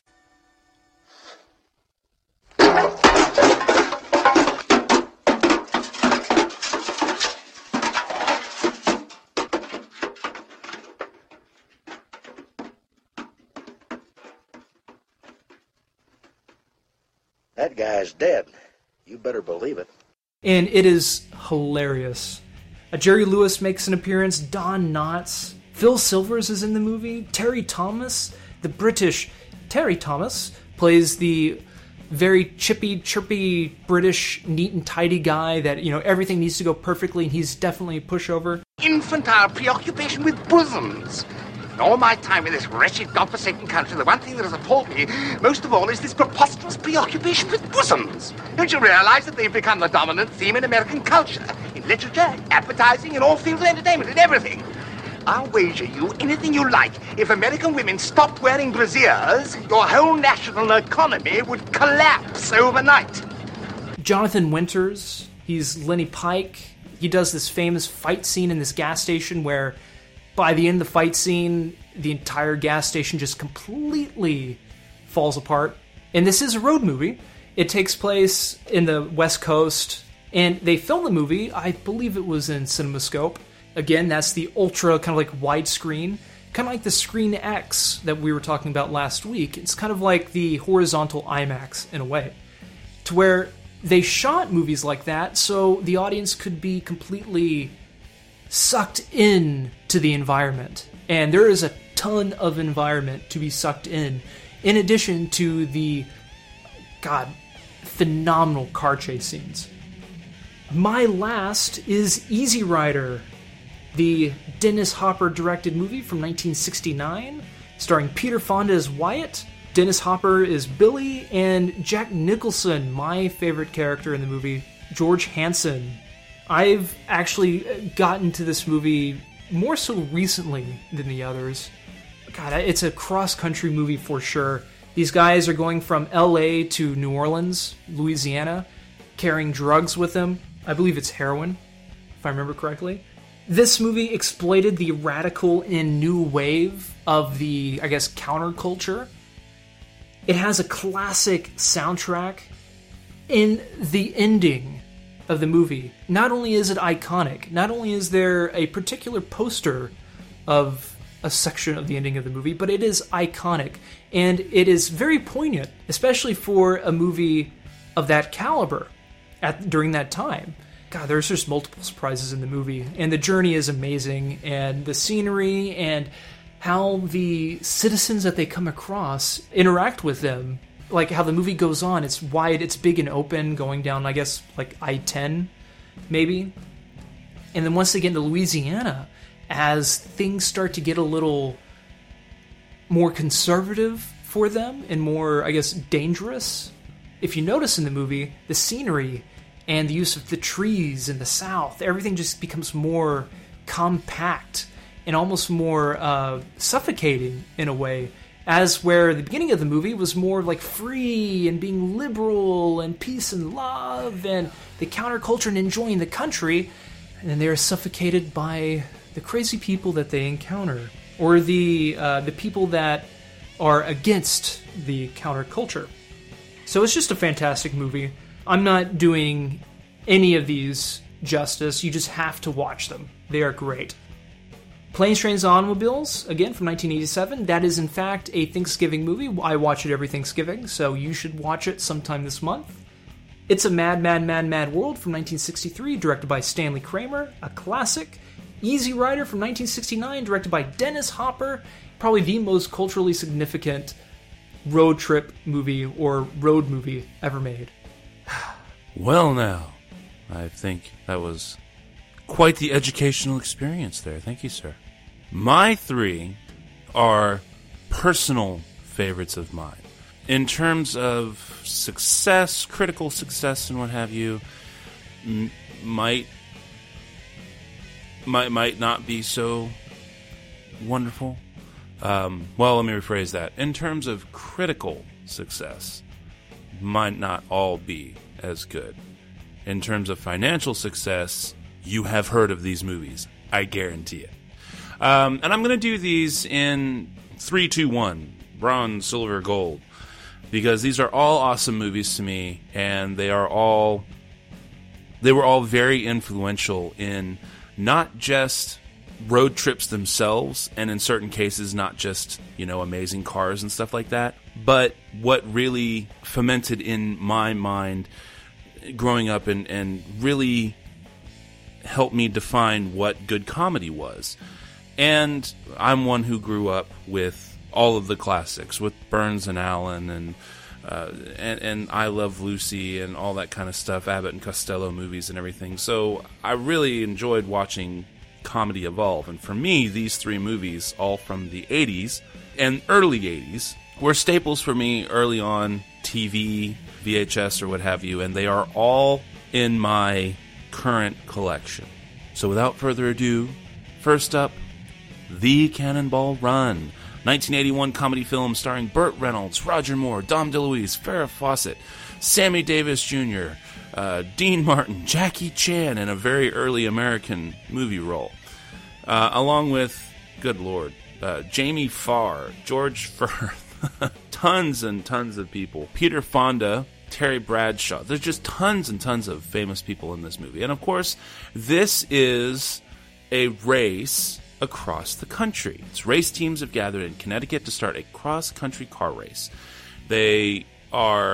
That guy's dead. You better believe it. And it is hilarious. Uh, Jerry Lewis makes an appearance. Don Knotts. Phil Silvers is in the movie. Terry Thomas, the British Terry Thomas, plays the very chippy, chirpy, British, neat and tidy guy that, you know, everything needs to go perfectly, and he's definitely a pushover. Infantile preoccupation with bosoms. In all my time in this wretched, godforsaken country, the one thing that has appalled me most of all is this preposterous preoccupation with bosoms. Don't you realize that they've become the dominant theme in American culture, in literature, advertising, in all fields of entertainment, in everything? I'll wager you anything you like. If American women stopped wearing brassieres, your whole national economy would collapse overnight. Jonathan Winters, he's Lenny Pike. He does this famous fight scene in this gas station where by the end of the fight scene, the entire gas station just completely falls apart. And this is a road movie. It takes place in the West Coast, and they filmed the movie, I believe it was in CinemaScope. Again, that's the ultra kind of like widescreen, kind of like the Screen X that we were talking about last week. It's kind of like the horizontal IMAX in a way, to where they shot movies like that so the audience could be completely sucked in to the environment. And there is a ton of environment to be sucked in, in addition to the, God, phenomenal car chase scenes. My last is Easy Rider, the Dennis Hopper directed movie from nineteen sixty-nine, starring Peter Fonda as Wyatt, Dennis Hopper is Billy, and Jack Nicholson, my favorite character in the movie, George Hansen. I've actually gotten to this movie more so recently than the others. God, it's a cross-country movie for sure. These guys are going from L A to New Orleans, Louisiana, carrying drugs with them. I believe it's heroin, if I remember correctly. This movie exploited the radical and new wave of the, I guess, counterculture. It has a classic soundtrack. In the ending of the movie, not only is it iconic, not only is there a particular poster of a section of the ending of the movie, but it is iconic, and it is very poignant, especially for a movie of that caliber at during that time. God, there's just multiple surprises in the movie, and the journey is amazing, and the scenery, and how the citizens that they come across interact with them. Like how the movie goes on, it's wide, it's big and open, going down, I guess, like I ten, maybe. And then once they get into Louisiana, as things start to get a little more conservative for them and more, I guess, dangerous. If you notice in the movie, the scenery and the use of the trees in the South, everything just becomes more compact and almost more uh, suffocating in a way. As where the beginning of the movie was more like free and being liberal and peace and love and the counterculture and enjoying the country, and then they're suffocated by the crazy people that they encounter, or the uh, the people that are against the counterculture. So it's just a fantastic movie. I'm not doing any of these justice. You just have to watch them. They are great. Planes, Trains, and Automobiles, again, from nineteen eighty-seven. That is, in fact, a Thanksgiving movie. I watch it every Thanksgiving, so you should watch it sometime this month. It's a Mad, Mad, Mad, Mad World from nineteen sixty-three, directed by Stanley Kramer, a classic. Easy Rider from nineteen sixty-nine, directed by Dennis Hopper, probably the most culturally significant road trip movie or road movie ever made. Well, now, I think that was quite the educational experience there. Thank you, sir. My three are personal favorites of mine. In terms of success, critical success and what have you, m- might, might might not be so wonderful. Um, well, let me rephrase that. In terms of critical success, might not all be as good. In terms of financial success, you have heard of these movies. I guarantee it. Um, and I'm going to do these in three, two, one, bronze, silver, gold, because these are all awesome movies to me, and they are all, they were all very influential in not just road trips themselves, and in certain cases, not just, you know, amazing cars and stuff like that, but what really fomented in my mind growing up and, and really helped me define what good comedy was. And I'm one who grew up with all of the classics, with Burns and Allen and uh, and, and I Love Lucy and all that kind of stuff, Abbott and Costello movies and everything. So I really enjoyed watching comedy evolve. And for me, these three movies, all from the eighties and early eighties, were staples for me early on, T V, V H S, or what have you, and they are all in my current collection. So without further ado, first up, The Cannonball Run, nineteen eighty-one comedy film starring Burt Reynolds, Roger Moore, Dom DeLuise, Farrah Fawcett, Sammy Davis Junior, uh, Dean Martin, Jackie Chan in a very early American movie role, uh, along with, good lord, uh, Jamie Farr, George Firth, tons and tons of people, Peter Fonda, Terry Bradshaw. There's just tons and tons of famous people in this movie. And of course, this is a race across the country. It's race teams have gathered in Connecticut to start a cross-country car race. They are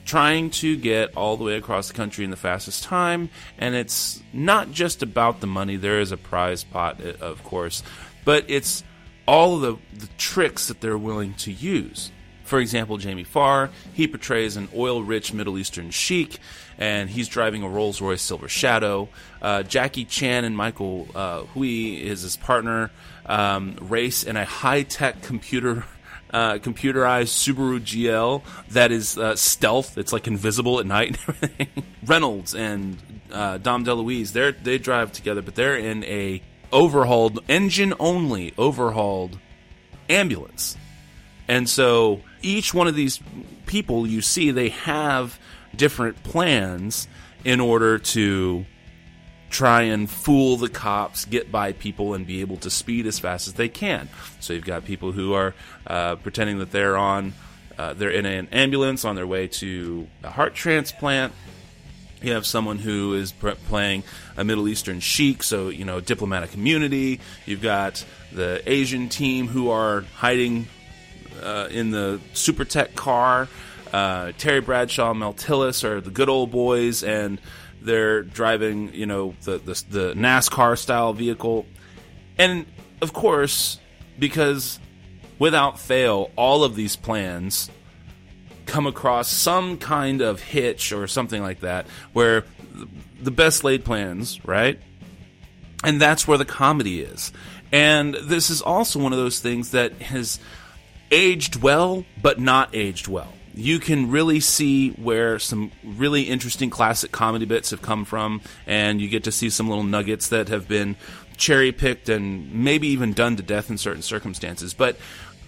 trying to get all the way across the country in the fastest time, and it's not just about the money. There is a prize pot, of course, but it's all of the, the tricks that they're willing to use. For example, Jamie Farr, he portrays an oil-rich Middle Eastern sheik, and he's driving a Rolls-Royce Silver Shadow. Uh, Jackie Chan and Michael uh, Hui is his partner, um, race in a high-tech computer uh, computerized Subaru G L that is uh, stealth. It's like invisible at night and everything. Reynolds and uh, Dom DeLuise, they they drive together, but they're in a overhauled, engine-only overhauled ambulance. And so each one of these people you see, they have different plans in order to try and fool the cops, get by people, and be able to speed as fast as they can. So you've got people who are uh, pretending that they're on, uh, they're in an ambulance on their way to a heart transplant. You have someone who is pr- playing a Middle Eastern sheik, so, you know, diplomatic immunity. You've got the Asian team who are hiding uh, in the super tech car. Uh, Terry Bradshaw and Mel Tillis are the good old boys, and they're driving, you know, the, the, the NASCAR-style vehicle. And, of course, because without fail, all of these plans come across some kind of hitch or something like that, where the best laid plans, right? And that's where the comedy is. And this is also one of those things that has aged well, but not aged well. You can really see where some really interesting classic comedy bits have come from, and you get to see some little nuggets that have been cherry-picked and maybe even done to death in certain circumstances. But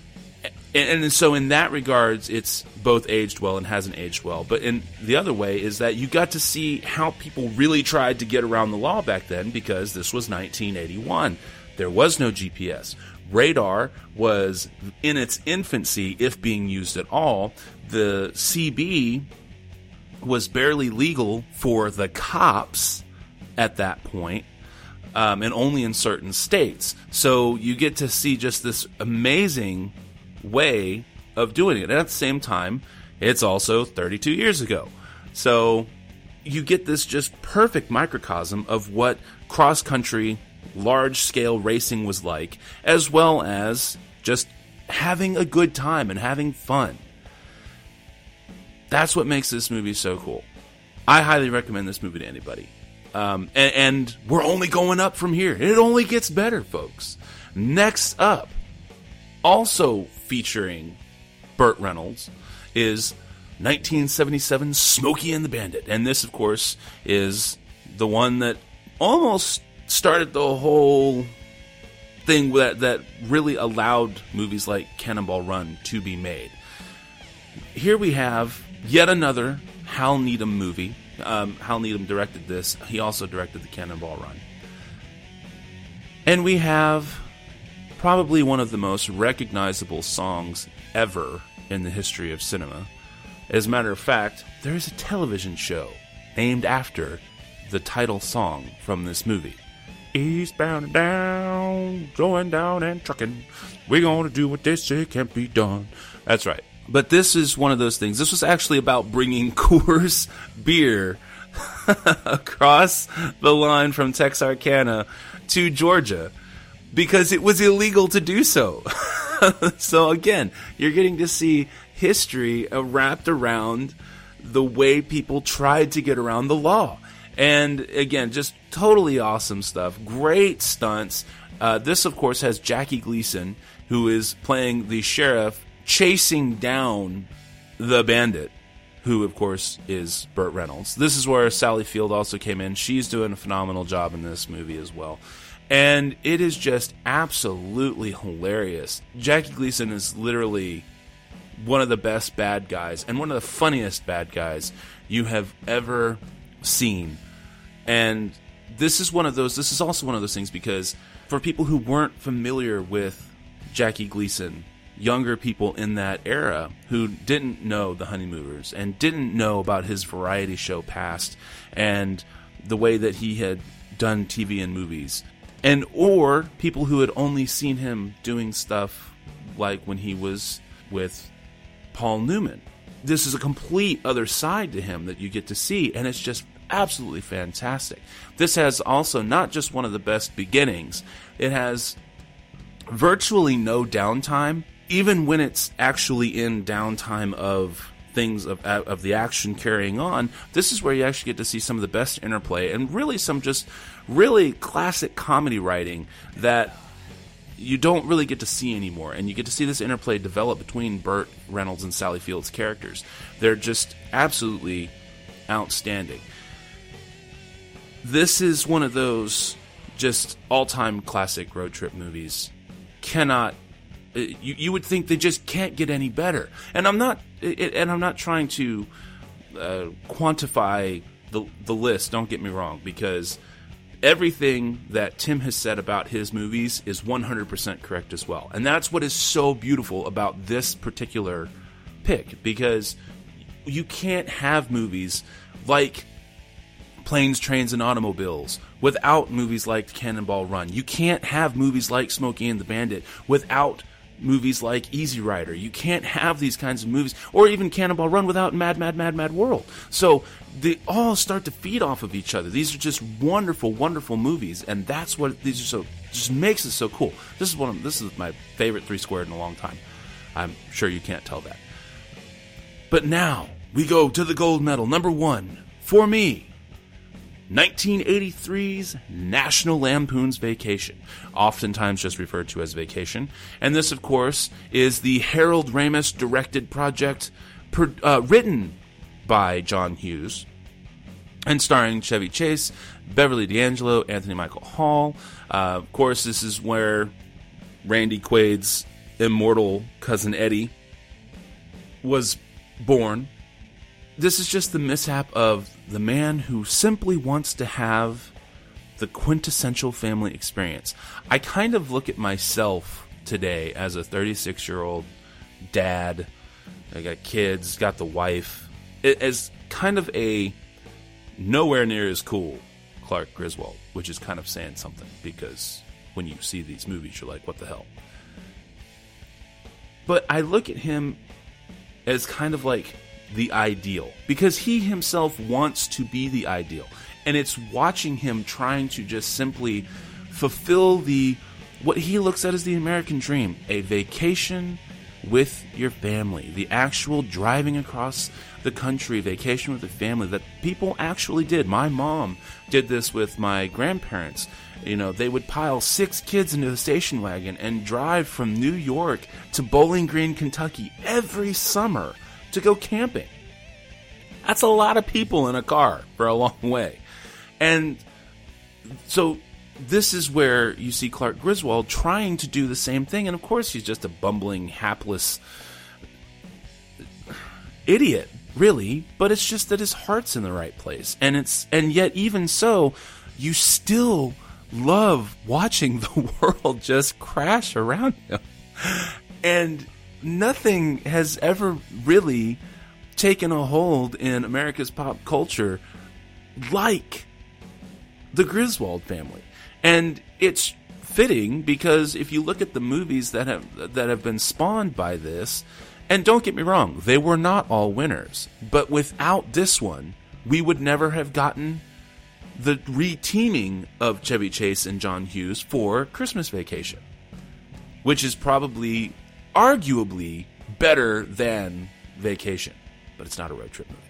And so in that regards, it's both aged well and hasn't aged well. But in the other way is that you got to see how people really tried to get around the law back then, because this was nineteen eighty-one. There was no G P S. Radar was in its infancy, if being used at all. The C B was barely legal for the cops at that point. Um, and only in certain states. So you get to see just this amazing way of doing it. And at the same time, it's also thirty-two years ago. So you get this just perfect microcosm of what cross-country, large-scale racing was like, as well as just having a good time and having fun. That's what makes this movie so cool. I highly recommend this movie to anybody. Um, and, and we're only going up from here. It only gets better, folks. Next up, also featuring Burt Reynolds, is nineteen seventy-seven's Smokey and the Bandit. And this, of course, is the one that almost started the whole thing that, that really allowed movies like Cannonball Run to be made. Here we have yet another Hal Needham movie. Um, Hal Needham directed this. He also directed the Cannonball Run. And we have probably one of the most recognizable songs ever in the history of cinema. As a matter of fact, there is a television show named after the title song from this movie. Eastbound and down, going down and trucking. We're gonna do what they say can't be done. That's right. But this is one of those things. This was actually about bringing Coors beer across the line from Texarkana to Georgia, because it was illegal to do so. So again, you're getting to see history wrapped around the way people tried to get around the law. And again, just totally awesome stuff. Great stunts. Uh, this, of course, has Jackie Gleason, who is playing the sheriff, chasing down the bandit, who, of course, is Burt Reynolds. This is where Sally Field also came in. She's doing a phenomenal job in this movie as well. And it is just absolutely hilarious. Jackie Gleason is literally one of the best bad guys and one of the funniest bad guys you have ever seen. And this is one of those, this is also one of those things, because for people who weren't familiar with Jackie Gleason, younger people in that era who didn't know the Honeymooners and didn't know about his variety show past and the way that he had done T V and movies, and or people who had only seen him doing stuff like when he was with Paul Newman this is a complete other side to him that you get to see, and it's just absolutely fantastic. This has also not just one of the best beginnings, it has virtually no downtime, even when it's actually in downtime of things of of the action carrying on. This is where you actually get to see some of the best interplay and really some just really classic comedy writing that you don't really get to see anymore, and you get to see this interplay develop between Burt Reynolds and Sally Field's characters. They're just absolutely outstanding. This is one of those just all-time classic road trip movies. Cannot you, you would think they just can't get any better. And I'm not and I'm not trying to uh, quantify the the list, don't get me wrong, because everything that Tim has said about his movies is one hundred percent correct as well. And that's what is so beautiful about this particular pick, because you can't have movies like Planes, Trains, and Automobiles without movies like Cannonball Run. You can't have movies like Smokey and the Bandit without movies like Easy Rider. You can't have these kinds of movies, or even Cannonball Run, without Mad, Mad, Mad, Mad World. So they all start to feed off of each other. These are just wonderful, wonderful movies, and that's what these are so just makes it so cool. This is one of this is my favorite Three Squared in a long time. I'm sure you can't tell that. But now we go to the gold medal, number one for me. nineteen eighty-three's National Lampoon's Vacation, oftentimes just referred to as Vacation. And this, of course, is the Harold Ramis directed project, per, uh, written by John Hughes, and starring Chevy Chase, Beverly D'Angelo, Anthony Michael Hall. Uh, of course, this is where Randy Quaid's immortal cousin Eddie was born. This is just the mishap of the man who simply wants to have the quintessential family experience. I kind of look at myself today as a thirty-six-year-old dad. I got kids, got the wife, as kind of a nowhere near as cool Clark Griswold, which is kind of saying something, because when you see these movies, you're like, what the hell? But I look at him as kind of like the ideal, because he himself wants to be the ideal, and it's watching him trying to just simply fulfill the what he looks at as the American dream, a vacation with your family, the actual driving across the country vacation with the family that people actually did. My mom did this with my grandparents. You know, they would pile six kids into the station wagon and drive from New York to Bowling Green, Kentucky every summer to go camping. That's a lot of people in a car for a long way. And so this is where you see Clark Griswold trying to do the same thing. And of course, he's just a bumbling, hapless idiot, really. But it's just that his heart's in the right place. And it's and yet, even so, you still love watching the world just crash around him. And nothing has ever really taken a hold in America's pop culture like the Griswold family. And it's fitting, because if you look at the movies that have that have been spawned by this, and don't get me wrong, they were not all winners, but without this one, we would never have gotten the re-teaming of Chevy Chase and John Hughes for Christmas Vacation, which is probably arguably better than Vacation, but it's not a road trip movie.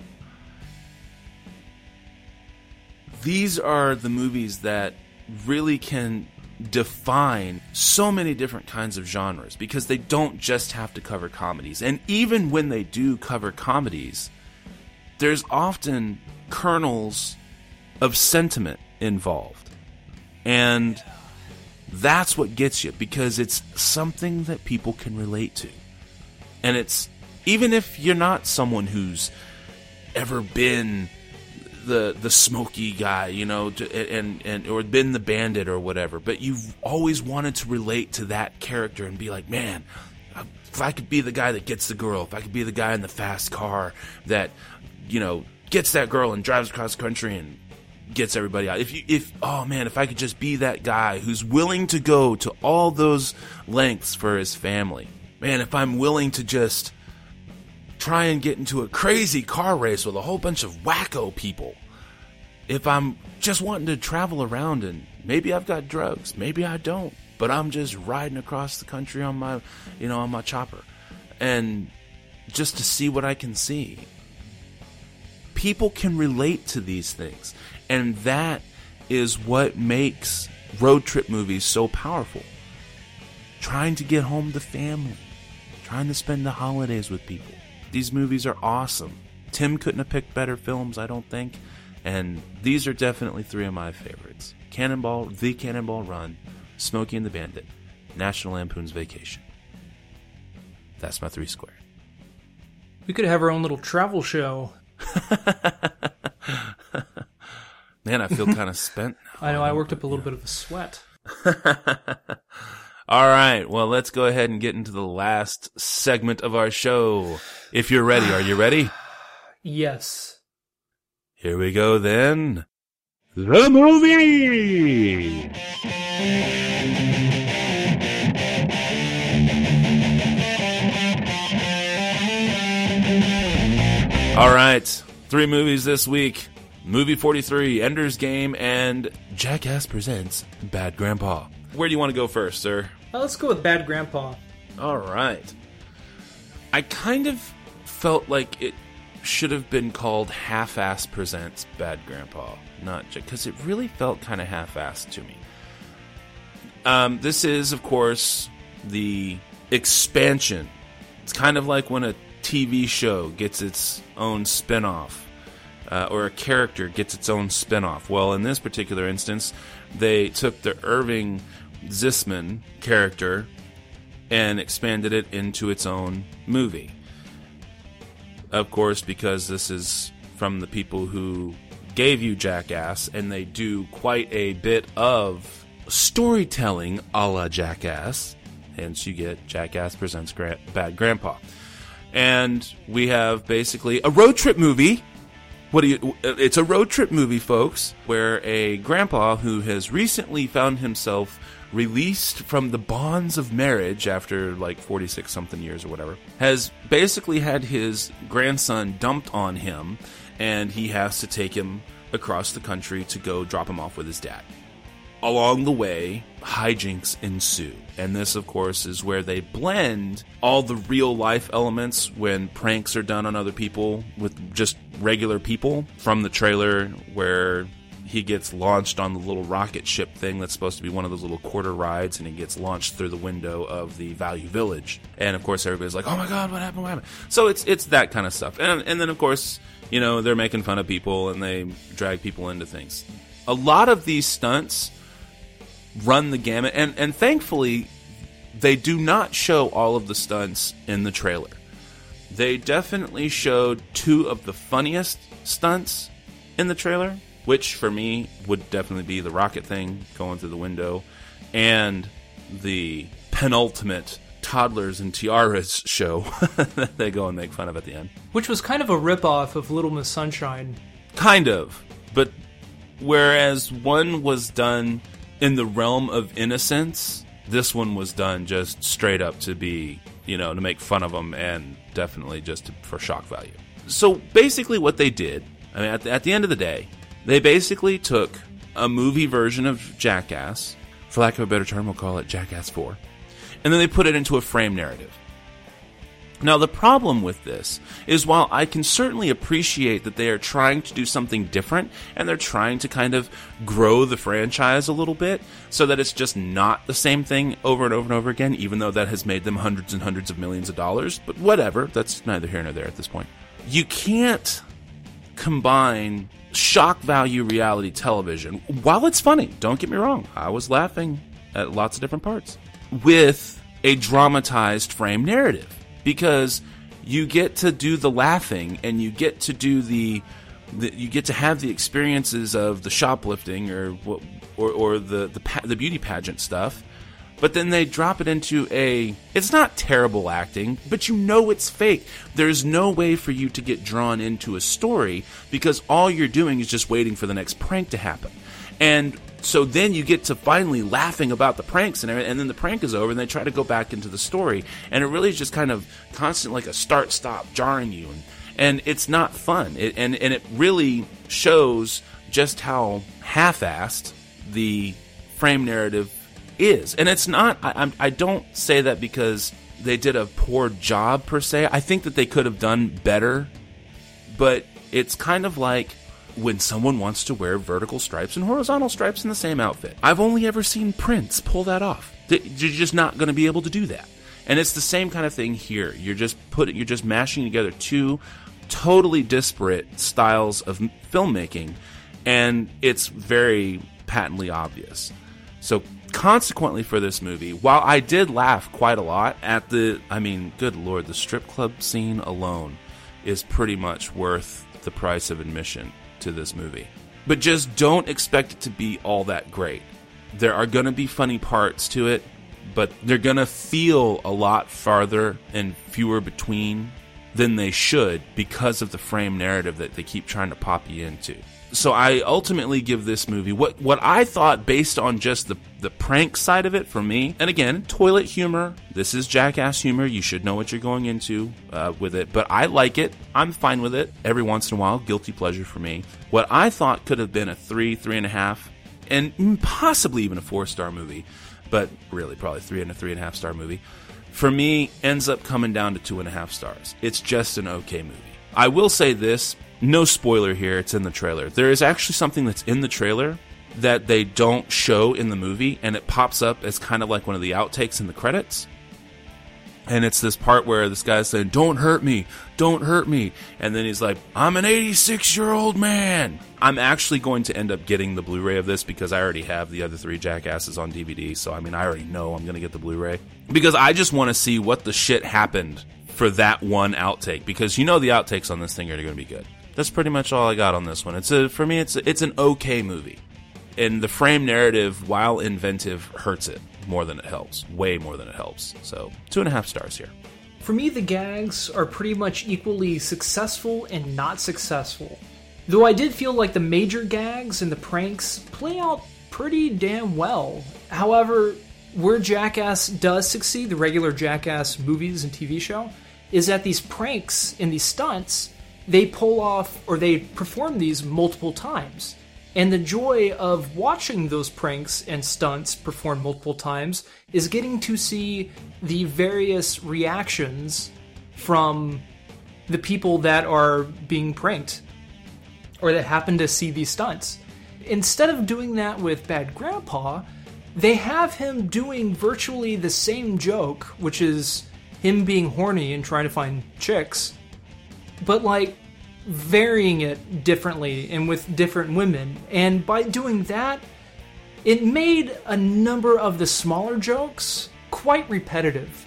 These are the movies that really can define so many different kinds of genres, because they don't just have to cover comedies. And even when they do cover comedies, there's often kernels of sentiment involved. And that's what gets you, because it's something that people can relate to. And it's, even if you're not someone who's ever been the the smoky guy, you know, to, and and or been the bandit or whatever, but you've always wanted to relate to that character and be like, man, if I could be the guy that gets the girl, if I could be the guy in the fast car that, you know, gets that girl and drives across the country and gets everybody out. If you, if oh man, if I could just be that guy who's willing to go to all those lengths for his family. Man, if I'm willing to just try and get into a crazy car race with a whole bunch of wacko people. If I'm just wanting to travel around and maybe I've got drugs, maybe I don't, but I'm just riding across the country on my, you know, on my chopper, and just to see what I can see. People can relate to these things, and that is what makes road trip movies so powerful. Trying to get home to family, trying to spend the holidays with people. These movies are awesome. Tim couldn't have picked better films, I don't think. And these are definitely three of my favorites. Cannonball, The Cannonball Run, Smokey and the Bandit, National Lampoon's Vacation. That's my three square. We could have our own little travel show. Man, I feel kind of spent now. I know, I worked up a little bit of a sweat. All right, well, let's go ahead and get into the last segment of our show. If you're ready, are you ready? Yes. Here we go then. The movie! All right, three movies this week. Movie forty-three, Ender's Game, and Jackass Presents Bad Grandpa. Where do you want to go first, sir? Well, let's go with Bad Grandpa. All right. I kind of felt like it should have been called Half-Ass Presents Bad Grandpa, not just because it really felt kind of half-assed to me. Um, this is, of course, the expansion. It's kind of like when a T V show gets its own spin-off, uh, or a character gets its own spin-off. Well, in this particular instance, they took the Irving Zisman character and expanded it into its own movie. Of course, because this is from the people who gave you Jackass, and they do quite a bit of storytelling a la Jackass. Hence, you get Jackass Presents Gra- Bad Grandpa. And we have basically a road trip movie. What do you? It's a road trip movie, folks, where a grandpa who has recently found himself released from the bonds of marriage after like forty-six something years or whatever, has basically had his grandson dumped on him, and he has to take him across the country to go drop him off with his dad. Along the way, hijinks ensue. And this, of course, is where they blend all the real-life elements when pranks are done on other people with just regular people. From the trailer where he gets launched on the little rocket ship thing that's supposed to be one of those little quarter rides, and he gets launched through the window of the Value Village. And, of course, everybody's like, oh, my God, what happened, what happened? So it's it's that kind of stuff. And, and then, of course, you know, they're making fun of people, and they drag people into things. A lot of these stunts run the gamut, and, and thankfully, they do not show all of the stunts in the trailer. They definitely showed two of the funniest stunts in the trailer, which for me would definitely be the rocket thing going through the window and the penultimate toddlers and tiaras show that they go and make fun of at the end. Which was kind of a ripoff of Little Miss Sunshine. Kind of. But whereas one was done in the realm of innocence, this one was done just straight up to be, you know, to make fun of them, and definitely just to, for shock value. So basically what they did, I mean, at the, at the end of the day, they basically took a movie version of Jackass, for lack of a better term, we'll call it Jackass four, and then they put it into a frame narrative. Now, the problem with this is, while I can certainly appreciate that they are trying to do something different, and they're trying to kind of grow the franchise a little bit, so that it's just not the same thing over and over and over again, even though that has made them hundreds and hundreds of millions of dollars, but whatever, that's neither here nor there at this point. You can't combine shock value reality television, while it's funny, don't get me wrong, I was laughing at lots of different parts, with a dramatized frame narrative. Because you get to do the laughing, and you get to do the, the you get to have the experiences of the shoplifting or or, or the the, pa- the beauty pageant stuff, but then they drop it into a, it's not terrible acting, but you know it's fake. There's no way for you to get drawn into a story, because all you're doing is just waiting for the next prank to happen. And so then you get to finally laughing about the pranks and everything, and then the prank is over and they try to go back into the story. And it really is just kind of constant, like a start-stop, jarring you. And, and it's not fun. It, and, and it really shows just how half-assed the frame narrative is. And it's not, I, I'm, I don't say that because they did a poor job per se. I think that they could have done better, but it's kind of like when someone wants to wear vertical stripes and horizontal stripes in the same outfit. I've only ever seen Prince pull that off. You're just not going to be able to do that. And it's the same kind of thing here. You're just putting, you're just mashing together two totally disparate styles of filmmaking, and it's very patently obvious. So consequently for this movie, while I did laugh quite a lot at the, I mean, good lord, the strip club scene alone is pretty much worth the price of admission to this movie. But just don't expect it to be all that great. There are going to be funny parts to it, but they're going to feel a lot farther and fewer between than they should because of the frame narrative that they keep trying to pop you into. So I ultimately give this movie what what I thought, based on just the the prank side of it for me. And again, toilet humor. This is Jackass humor. You should know what you're going into uh, with it. But I like it. I'm fine with it. Every once in a while, guilty pleasure for me. What I thought could have been a three, three and a half, and possibly even a four-star movie, but really probably three and a three and a half star movie, for me ends up coming down to two and a half stars. It's just an okay movie. I will say this. No spoiler here, it's in the trailer. There is actually something that's in the trailer that they don't show in the movie, and it pops up as kind of like one of the outtakes in the credits. And it's this part where this guy's saying, "Don't hurt me, don't hurt me." And then he's like, "I'm an eighty-six-year-old man." I'm actually going to end up getting the Blu-ray of this because I already have the other three Jackasses on D V D. So, I mean, I already know I'm going to get the Blu-ray. Because I just want to see what the shit happened for that one outtake. Because you know the outtakes on this thing are going to be good. That's pretty much all I got on this one. It's a, for me, it's a, it's an okay movie. And the frame narrative, while inventive, hurts it more than it helps. Way more than it helps. So, two and a half stars here. For me, the gags are pretty much equally successful and not successful. Though I did feel like the major gags and the pranks play out pretty damn well. However, where Jackass does succeed, the regular Jackass movies and T V show, is that these pranks and these stunts, they pull off, or they perform these multiple times. And the joy of watching those pranks and stunts performed multiple times is getting to see the various reactions from the people that are being pranked, or that happen to see these stunts. Instead of doing that with Bad Grandpa, they have him doing virtually the same joke, which is him being horny and trying to find chicks, but like varying it differently and with different women. And by doing that, it made a number of the smaller jokes quite repetitive.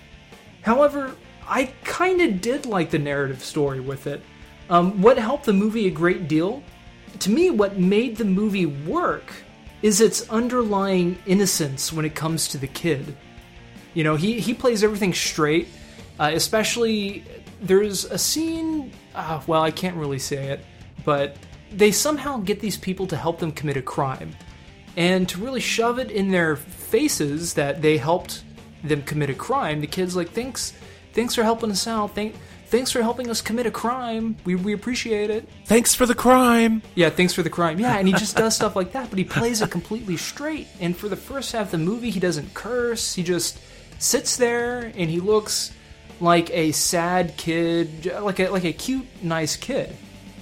However, I kind of did like the narrative story with it. Um, what helped the movie a great deal, to me, what made the movie work is its underlying innocence when it comes to the kid. You know, he, he plays everything straight, uh, especially there's a scene, uh, well, I can't really say it, but they somehow get these people to help them commit a crime. And to really shove it in their faces that they helped them commit a crime, the kid's like, thanks, thanks for helping us out, Thank, thanks for helping us commit a crime, we, we appreciate it. Thanks for the crime! Yeah, thanks for the crime. Yeah, and he just does stuff like that, but he plays it completely straight. And for the first half of the movie, he doesn't curse, he just sits there and he looks like a sad kid, like a like a cute, nice kid.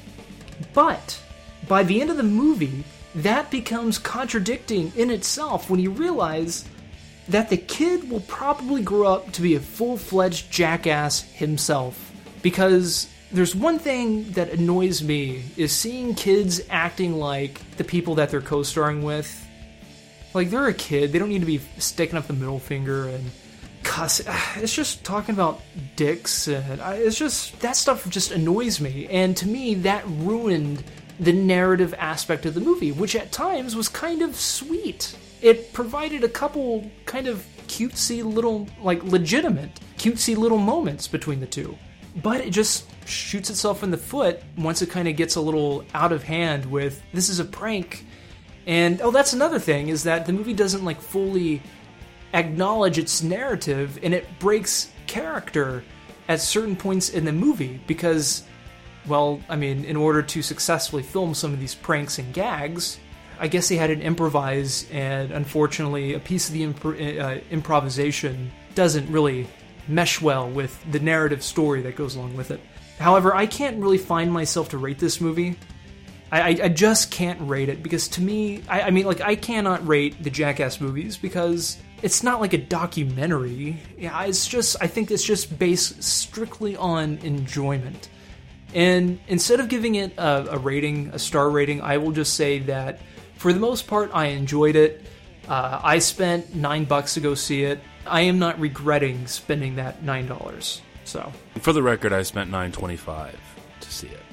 But by the end of the movie, that becomes contradicting in itself when you realize that the kid will probably grow up to be a full-fledged jackass himself. Because there's one thing that annoys me is seeing kids acting like the people that they're co-starring with. Like, they're a kid, they don't need to be sticking up the middle finger and cuss. It's just talking about dicks, and it's just, that stuff just annoys me. And to me, that ruined the narrative aspect of the movie, which at times was kind of sweet. It provided a couple kind of cutesy little, like legitimate cutesy little moments between the two. But it just shoots itself in the foot once it kind of gets a little out of hand with, this is a prank, And, oh, that's another thing, is that the movie doesn't, like, fully acknowledge its narrative, and it breaks character at certain points in the movie, because, well, I mean, in order to successfully film some of these pranks and gags, I guess they had to improvise, and unfortunately, a piece of the imp- uh, improvisation doesn't really mesh well with the narrative story that goes along with it. However, I can't really find myself to rate this movie. I, I just can't rate it, because to me, I, I mean, like, I cannot rate the Jackass movies because it's not like a documentary. Yeah, it's just, I think it's just based strictly on enjoyment. And instead of giving it a, a rating, a star rating, I will just say that for the most part, I enjoyed it. Uh, I spent nine bucks to go see it. I am not regretting spending that nine dollars. So, for the record, I spent nine twenty-five to see it.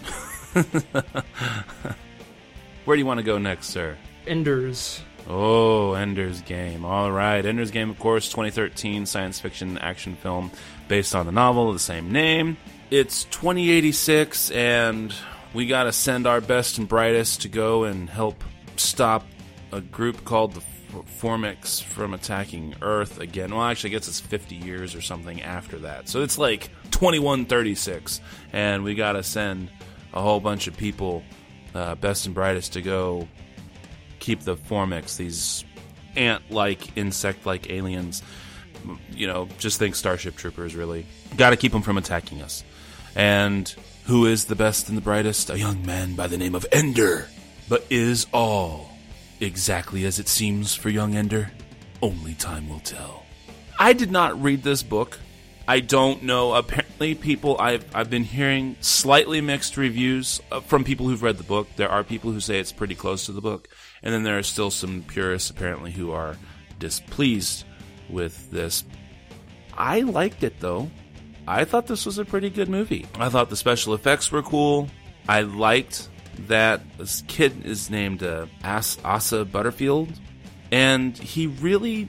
Where do you want to go next, sir? Ender's. Oh, Ender's Game. All right. Ender's Game, of course, twenty thirteen science fiction action film based on the novel of the same name. It's twenty eighty-six, and we got to send our best and brightest to go and help stop a group called the Formics from attacking Earth again. Well, actually, I guess it's fifty years or something after that. So it's like twenty-one thirty-six, and we got to send a whole bunch of people, uh, best and brightest, to go keep the Formics, these ant-like, insect-like aliens. You know, just think Starship Troopers, really. Got to keep them from attacking us. And who is the best and the brightest? A young man by the name of Ender. But is all exactly as it seems for young Ender? Only time will tell. I did not read this book. I don't know. Apparently, people, I've, I've been hearing slightly mixed reviews from people who've read the book. There are people who say it's pretty close to the book. And then there are still some purists, apparently, who are displeased with this. I liked it, though. I thought this was a pretty good movie. I thought the special effects were cool. I liked that this kid is named uh, As- Asa Butterfield, and he really,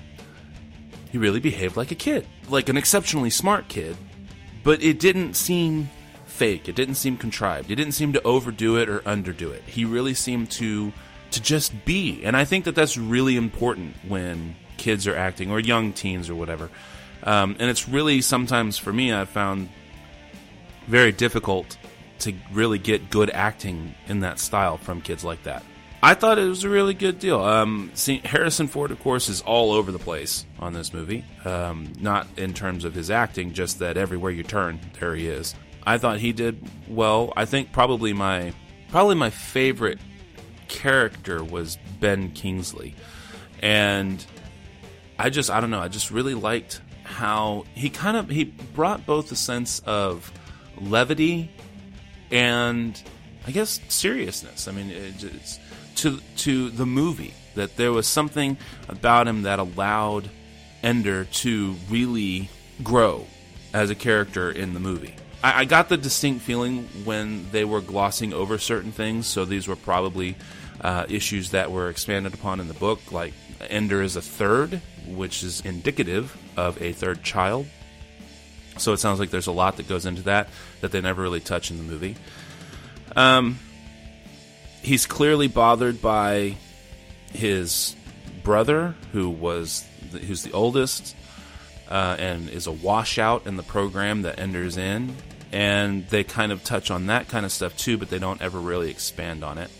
he really behaved like a kid, like an exceptionally smart kid, but it didn't seem fake. It didn't seem contrived. It didn't seem to overdo it or underdo it. He really seemed to to just be, and I think that that's really important when kids are acting, or young teens or whatever. Um, and it's really, sometimes for me, I've found very difficult to really get good acting in that style from kids like that. I thought it was a really good deal. Um, see, Harrison Ford, of course, is all over the place on this movie. Um, not in terms of his acting, just that everywhere you turn, there he is. I thought he did well. I think probably my probably my favorite character was Ben Kingsley. And I just, I don't know, I just really liked how he kind of, he brought both a sense of levity and, I guess, seriousness. I mean, it, it's to to the movie, that there was something about him that allowed Ender to really grow as a character in the movie. I, I got the distinct feeling when they were glossing over certain things, so these were probably uh, issues that were expanded upon in the book, like Ender is a third, which is indicative of a third child. So it sounds like there's a lot that goes into that that they never really touch in the movie. Um, he's clearly bothered by his brother, who was the, who's the oldest, uh, and is a washout in the program that Ender's in. And they kind of touch on that kind of stuff too, but they don't ever really expand on it.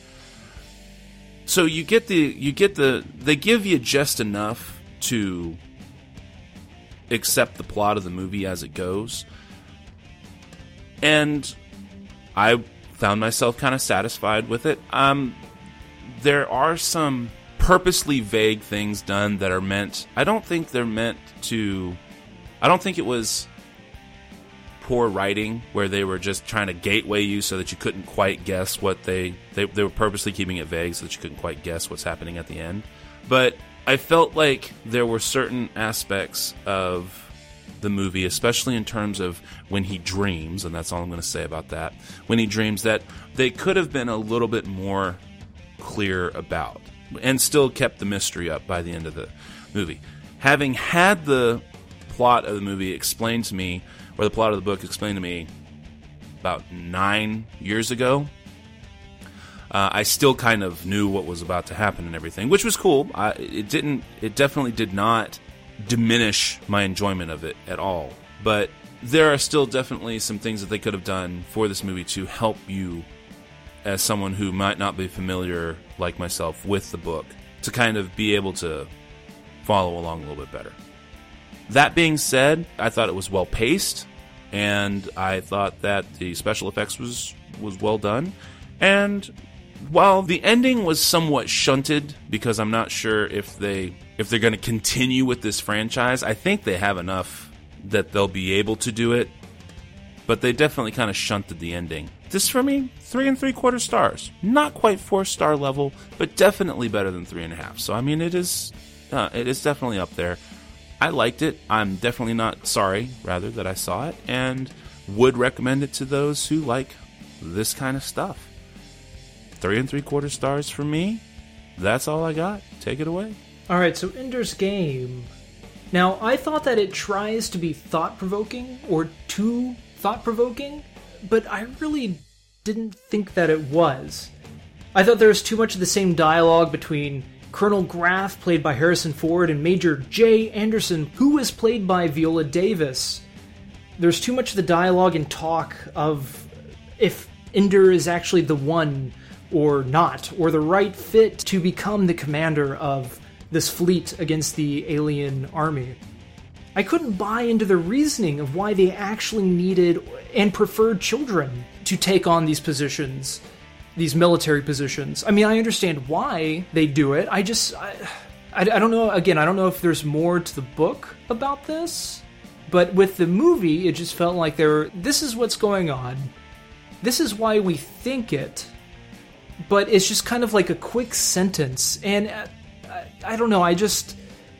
So you get the you get the they give you just enough to accept the plot of the movie as it goes, and I found myself kind of satisfied with it. Um, there are some purposely vague things done that are meant. I don't think they're meant to. I don't think it was poor writing where they were just trying to gateway you so that you couldn't quite guess what they, they they were purposely keeping it vague so that you couldn't quite guess what's happening at the end. But I felt like there were certain aspects of the movie, especially in terms of when he dreams, and that's all I'm going to say about that, when he dreams, that they could have been a little bit more clear about, and still kept the mystery up by the end of the movie. Having had the plot of the movie explained to me, or the plot of the book explained to me about nine years ago, uh, I still kind of knew what was about to happen and everything, which was cool. I, it didn't. It definitely did not diminish my enjoyment of it at all. But there are still definitely some things that they could have done for this movie to help you, as someone who might not be familiar, like myself, with the book, to kind of be able to follow along a little bit better. That being said, I thought it was well paced, and I thought that the special effects was was well done. And while the ending was somewhat shunted, because I'm not sure if they if they're going to continue with this franchise, I think they have enough that they'll be able to do it. But they definitely kind of shunted the ending. This, for me, three and three quarter stars. Not quite four star level, but definitely better than three and a half. So I mean, it is uh, it is definitely up there. I liked it. I'm definitely not sorry, rather, that I saw it, and would recommend it to those who like this kind of stuff. Three and three quarter stars for me. That's all I got. Take it away. All right, so Ender's Game. Now, I thought that it tries to be thought-provoking, or too thought-provoking, but I really didn't think that it was. I thought there was too much of the same dialogue between Colonel Graff, played by Harrison Ford, and Major Jay Anderson, who was played by Viola Davis. There's too much of the dialogue and talk of if Ender is actually the one or not, or the right fit to become the commander of this fleet against the alien army. I couldn't buy into the reasoning of why they actually needed and preferred children to take on these positions, these military positions. I mean, I understand why they do it. I just, I, I, I don't know, again, I don't know if there's more to the book about this, but with the movie, it just felt like there, this is what's going on. This is why we think it. But it's just kind of like a quick sentence, and I, I don't know, I just,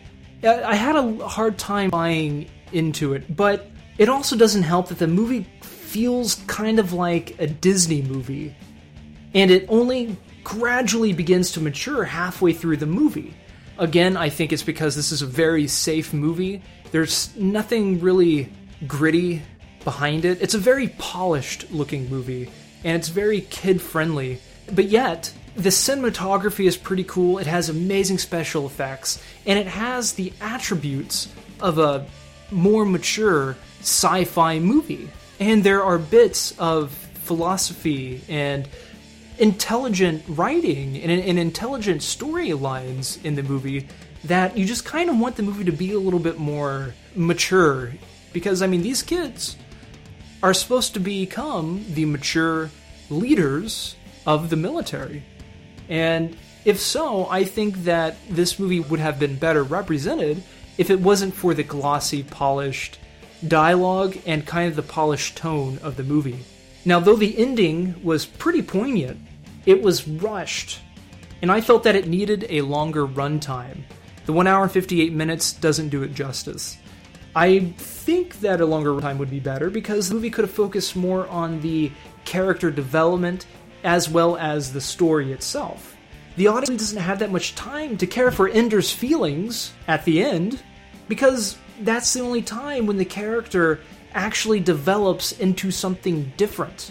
I had a hard time buying into it, but it also doesn't help that the movie feels kind of like a Disney movie, and it only gradually begins to mature halfway through the movie. Again, I think it's because this is a very safe movie. There's nothing really gritty behind it. It's a very polished looking movie, and it's very kid-friendly. But yet, the cinematography is pretty cool, it has amazing special effects, and it has the attributes of a more mature sci-fi movie. And there are bits of philosophy and intelligent writing and, and intelligent storylines in the movie that you just kind of want the movie to be a little bit more mature. Because, I mean, these kids are supposed to become the mature leaders of the military. And if so, I think that this movie would have been better represented if it wasn't for the glossy, polished dialogue and kind of the polished tone of the movie. Now, though the ending was pretty poignant, it was rushed, and I felt that it needed a longer runtime. The one hour and fifty-eight minutes doesn't do it justice. I think that a longer runtime would be better because the movie could have focused more on the character development as well as the story itself. The audience doesn't have that much time to care for Ender's feelings at the end, because that's the only time when the character actually develops into something different.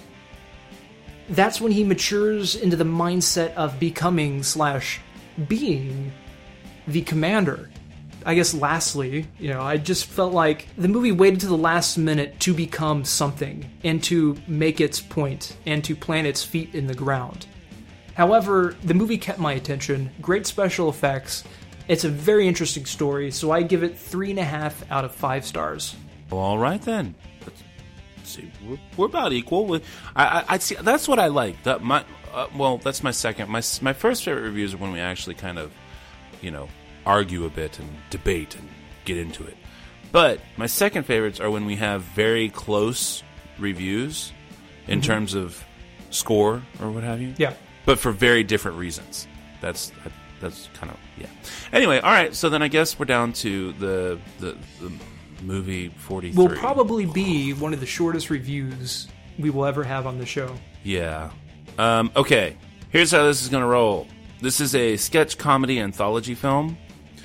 That's when he matures into the mindset of becoming slash being the commander. I guess lastly, you know, I just felt like the movie waited to the last minute to become something and to make its point and to plant its feet in the ground. However, the movie kept my attention, great special effects, it's a very interesting story, so I give it three and a half out of five stars. Well, all right then. Let's see, we're, we're about equal. With I, I, I see. That's what I like. That my uh, well, that's my second. My my first favorite reviews are when we actually kind of, you know, argue a bit and debate and get into it. But my second favorites are when we have very close reviews in mm-hmm. terms of score or what have you. Yeah. But for very different reasons. That's that's kind of yeah. Anyway, all right. So then I guess we're down to the the, the movie forty-three. Will probably be one of the shortest reviews we will ever have on the show. Yeah. Um, okay. Here's how this is going to roll. This is a sketch comedy anthology film.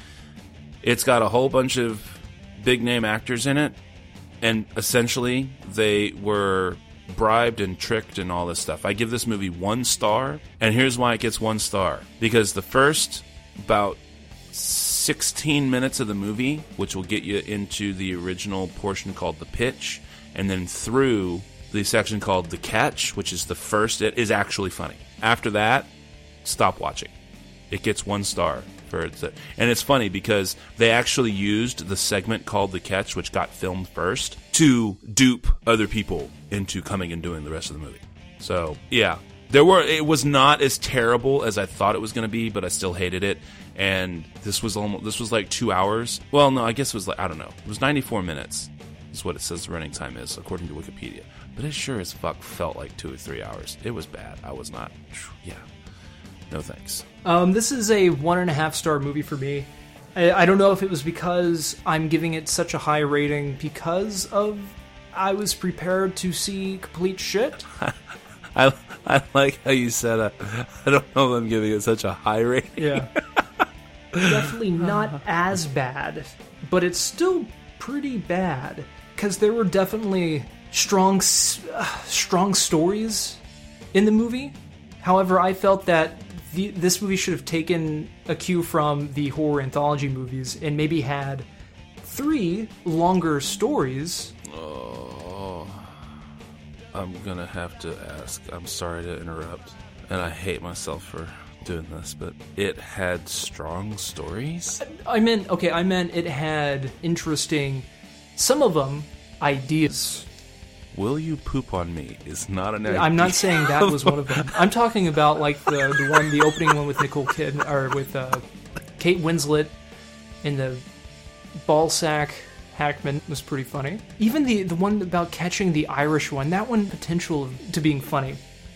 It's got a whole bunch of big name actors in it, and essentially they were bribed and tricked and all this stuff. I give this movie one star, and here's why it gets one star. Because the first about sixteen minutes of the movie, which will get you into the original portion called the pitch, and then through the section called the catch, which is the first, it is actually funny. After that, stop watching. It gets one star. For it to, and it's funny because they actually used the segment called The Catch, which got filmed first, to dupe other people into coming and doing the rest of the movie. So, yeah. There were. It was not as terrible as I thought it was going to be, but I still hated it. And this was almost this was like two hours. Well, no, I guess it was like, I don't know. It was ninety-four minutes is what it says the running time is, according to Wikipedia. But it sure as fuck felt like two or three hours. It was bad. I was not. Yeah. No thanks. Um, this is a one and a half star movie for me. I, I don't know if it was because I'm giving it such a high rating because of I was prepared to see complete shit. I I like how you said uh, I don't know if I'm giving it such a high rating. Yeah. Definitely not as bad, but it's still pretty bad because there were definitely strong, uh, strong stories in the movie. However, I felt that the, this movie should have taken a cue from the horror anthology movies and maybe had three longer stories. Oh, I'm gonna have to ask. I'm sorry to interrupt, and I hate myself for doing this, but it had strong stories? I meant, okay, I meant it had interesting, some of them, ideas. Will you poop on me is not an idea. I'm not saying that was one of them. I'm talking about like the the one, the opening one with Nicole Kidman, or with uh, Kate Winslet, and the ball sack Hackman was pretty funny. Even the the one about catching the Irish one, that one potential to being funny.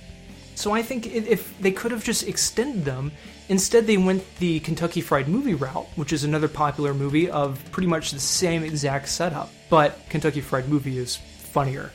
So I think if they could have just extended them, instead they went the Kentucky Fried Movie route, which is another popular movie of pretty much the same exact setup, but Kentucky Fried Movie is funnier.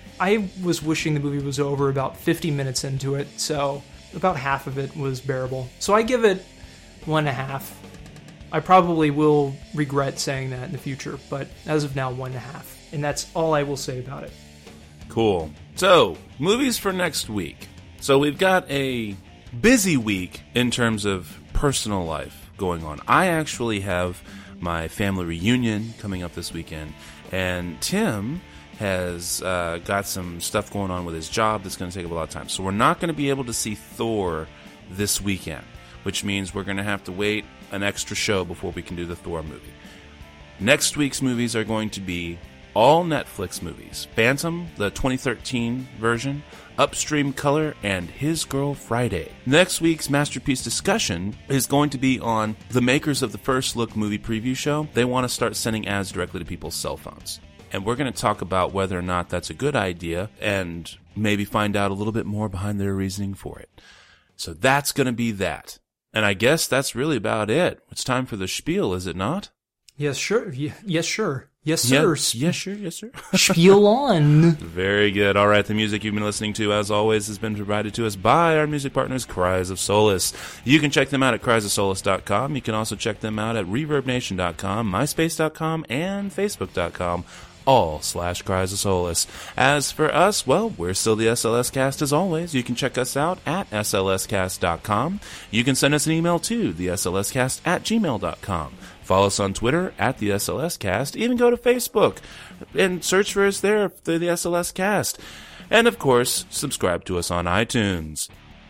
I was wishing the movie was over about fifty minutes into it, so about half of it was bearable. So I give it one and a half. I probably will regret saying that in the future, but as of now, one and a half. And that's all I will say about it. Cool. So, movies for next week. So we've got a busy week in terms of personal life going on. I actually have my family reunion coming up this weekend, and Tim has uh, got some stuff going on with his job that's going to take up a lot of time. So we're not going to be able to see Thor this weekend, which means we're going to have to wait an extra show before we can do the Thor movie. Next week's movies are going to be all Netflix movies. Phantom, the twenty thirteen version, Upstream Color, and His Girl Friday. Next week's Masterpiece discussion is going to be on the makers of the First Look movie preview show. They want to start sending ads directly to people's cell phones. And we're going to talk about whether or not that's a good idea and maybe find out a little bit more behind their reasoning for it. So that's going to be that. And I guess that's really about it. It's time for the spiel, is it not? Yes, sure. Y- yes, sure. Yes, sir. Yes, yes, sure. Yes, sir. Spiel on. Very good. All right. The music you've been listening to, as always, has been provided to us by our music partners, Cries of Solace. You can check them out at cries of solace dot com. You can also check them out at reverb nation dot com, myspace dot com, and facebook dot com. All slash Cries of Solace. As for us, well, we're still the S L S Cast as always. You can check us out at S L S cast dot com. You can send us an email to the S L S cast at gmail dot com. Follow us on Twitter at the S L S Cast. Even go to Facebook and search for us there, the, the S L S Cast. And of course, subscribe to us on iTunes.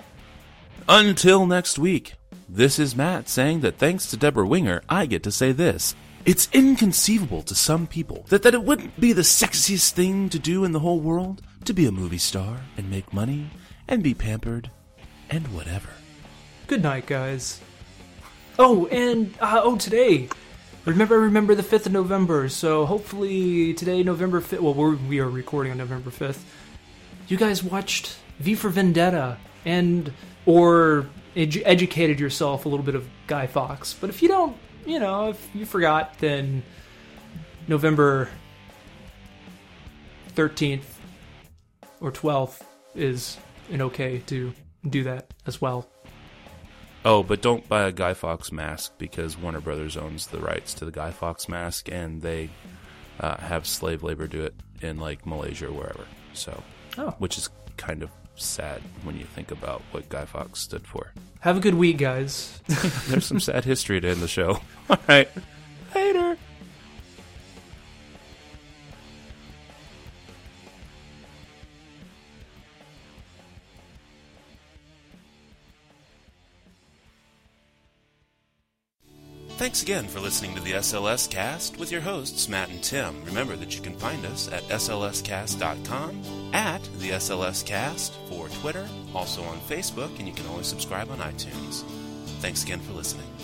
Until next week, this is Matt saying that thanks to Deborah Winger, I get to say this. It's inconceivable to some people that, that it wouldn't be the sexiest thing to do in the whole world to be a movie star and make money and be pampered and whatever. Good night, guys. Oh, and, uh, oh, today. Remember, remember the fifth of November, so hopefully today, November fifth, well, we're, we are recording on November fifth. You guys watched V for Vendetta and, or edu- educated yourself a little bit of Guy Fawkes. But if you don't, you know, if you forgot, then November thirteenth or twelfth is an okay to do that as well. Oh, but don't buy a Guy Fawkes mask because Warner Brothers owns the rights to the Guy Fawkes mask, and they uh, have slave labor do it in like Malaysia or wherever. So Oh. which is kind of sad when you think about what Guy Fawkes stood for. Have a good week, guys. There's some sad history to end the show. All right. Later. Thanks again for listening to the S L S Cast with your hosts, Matt and Tim. Remember that you can find us at S L S cast dot com, at the S L S Cast for Twitter, also on Facebook, and you can always subscribe on iTunes. Thanks again for listening.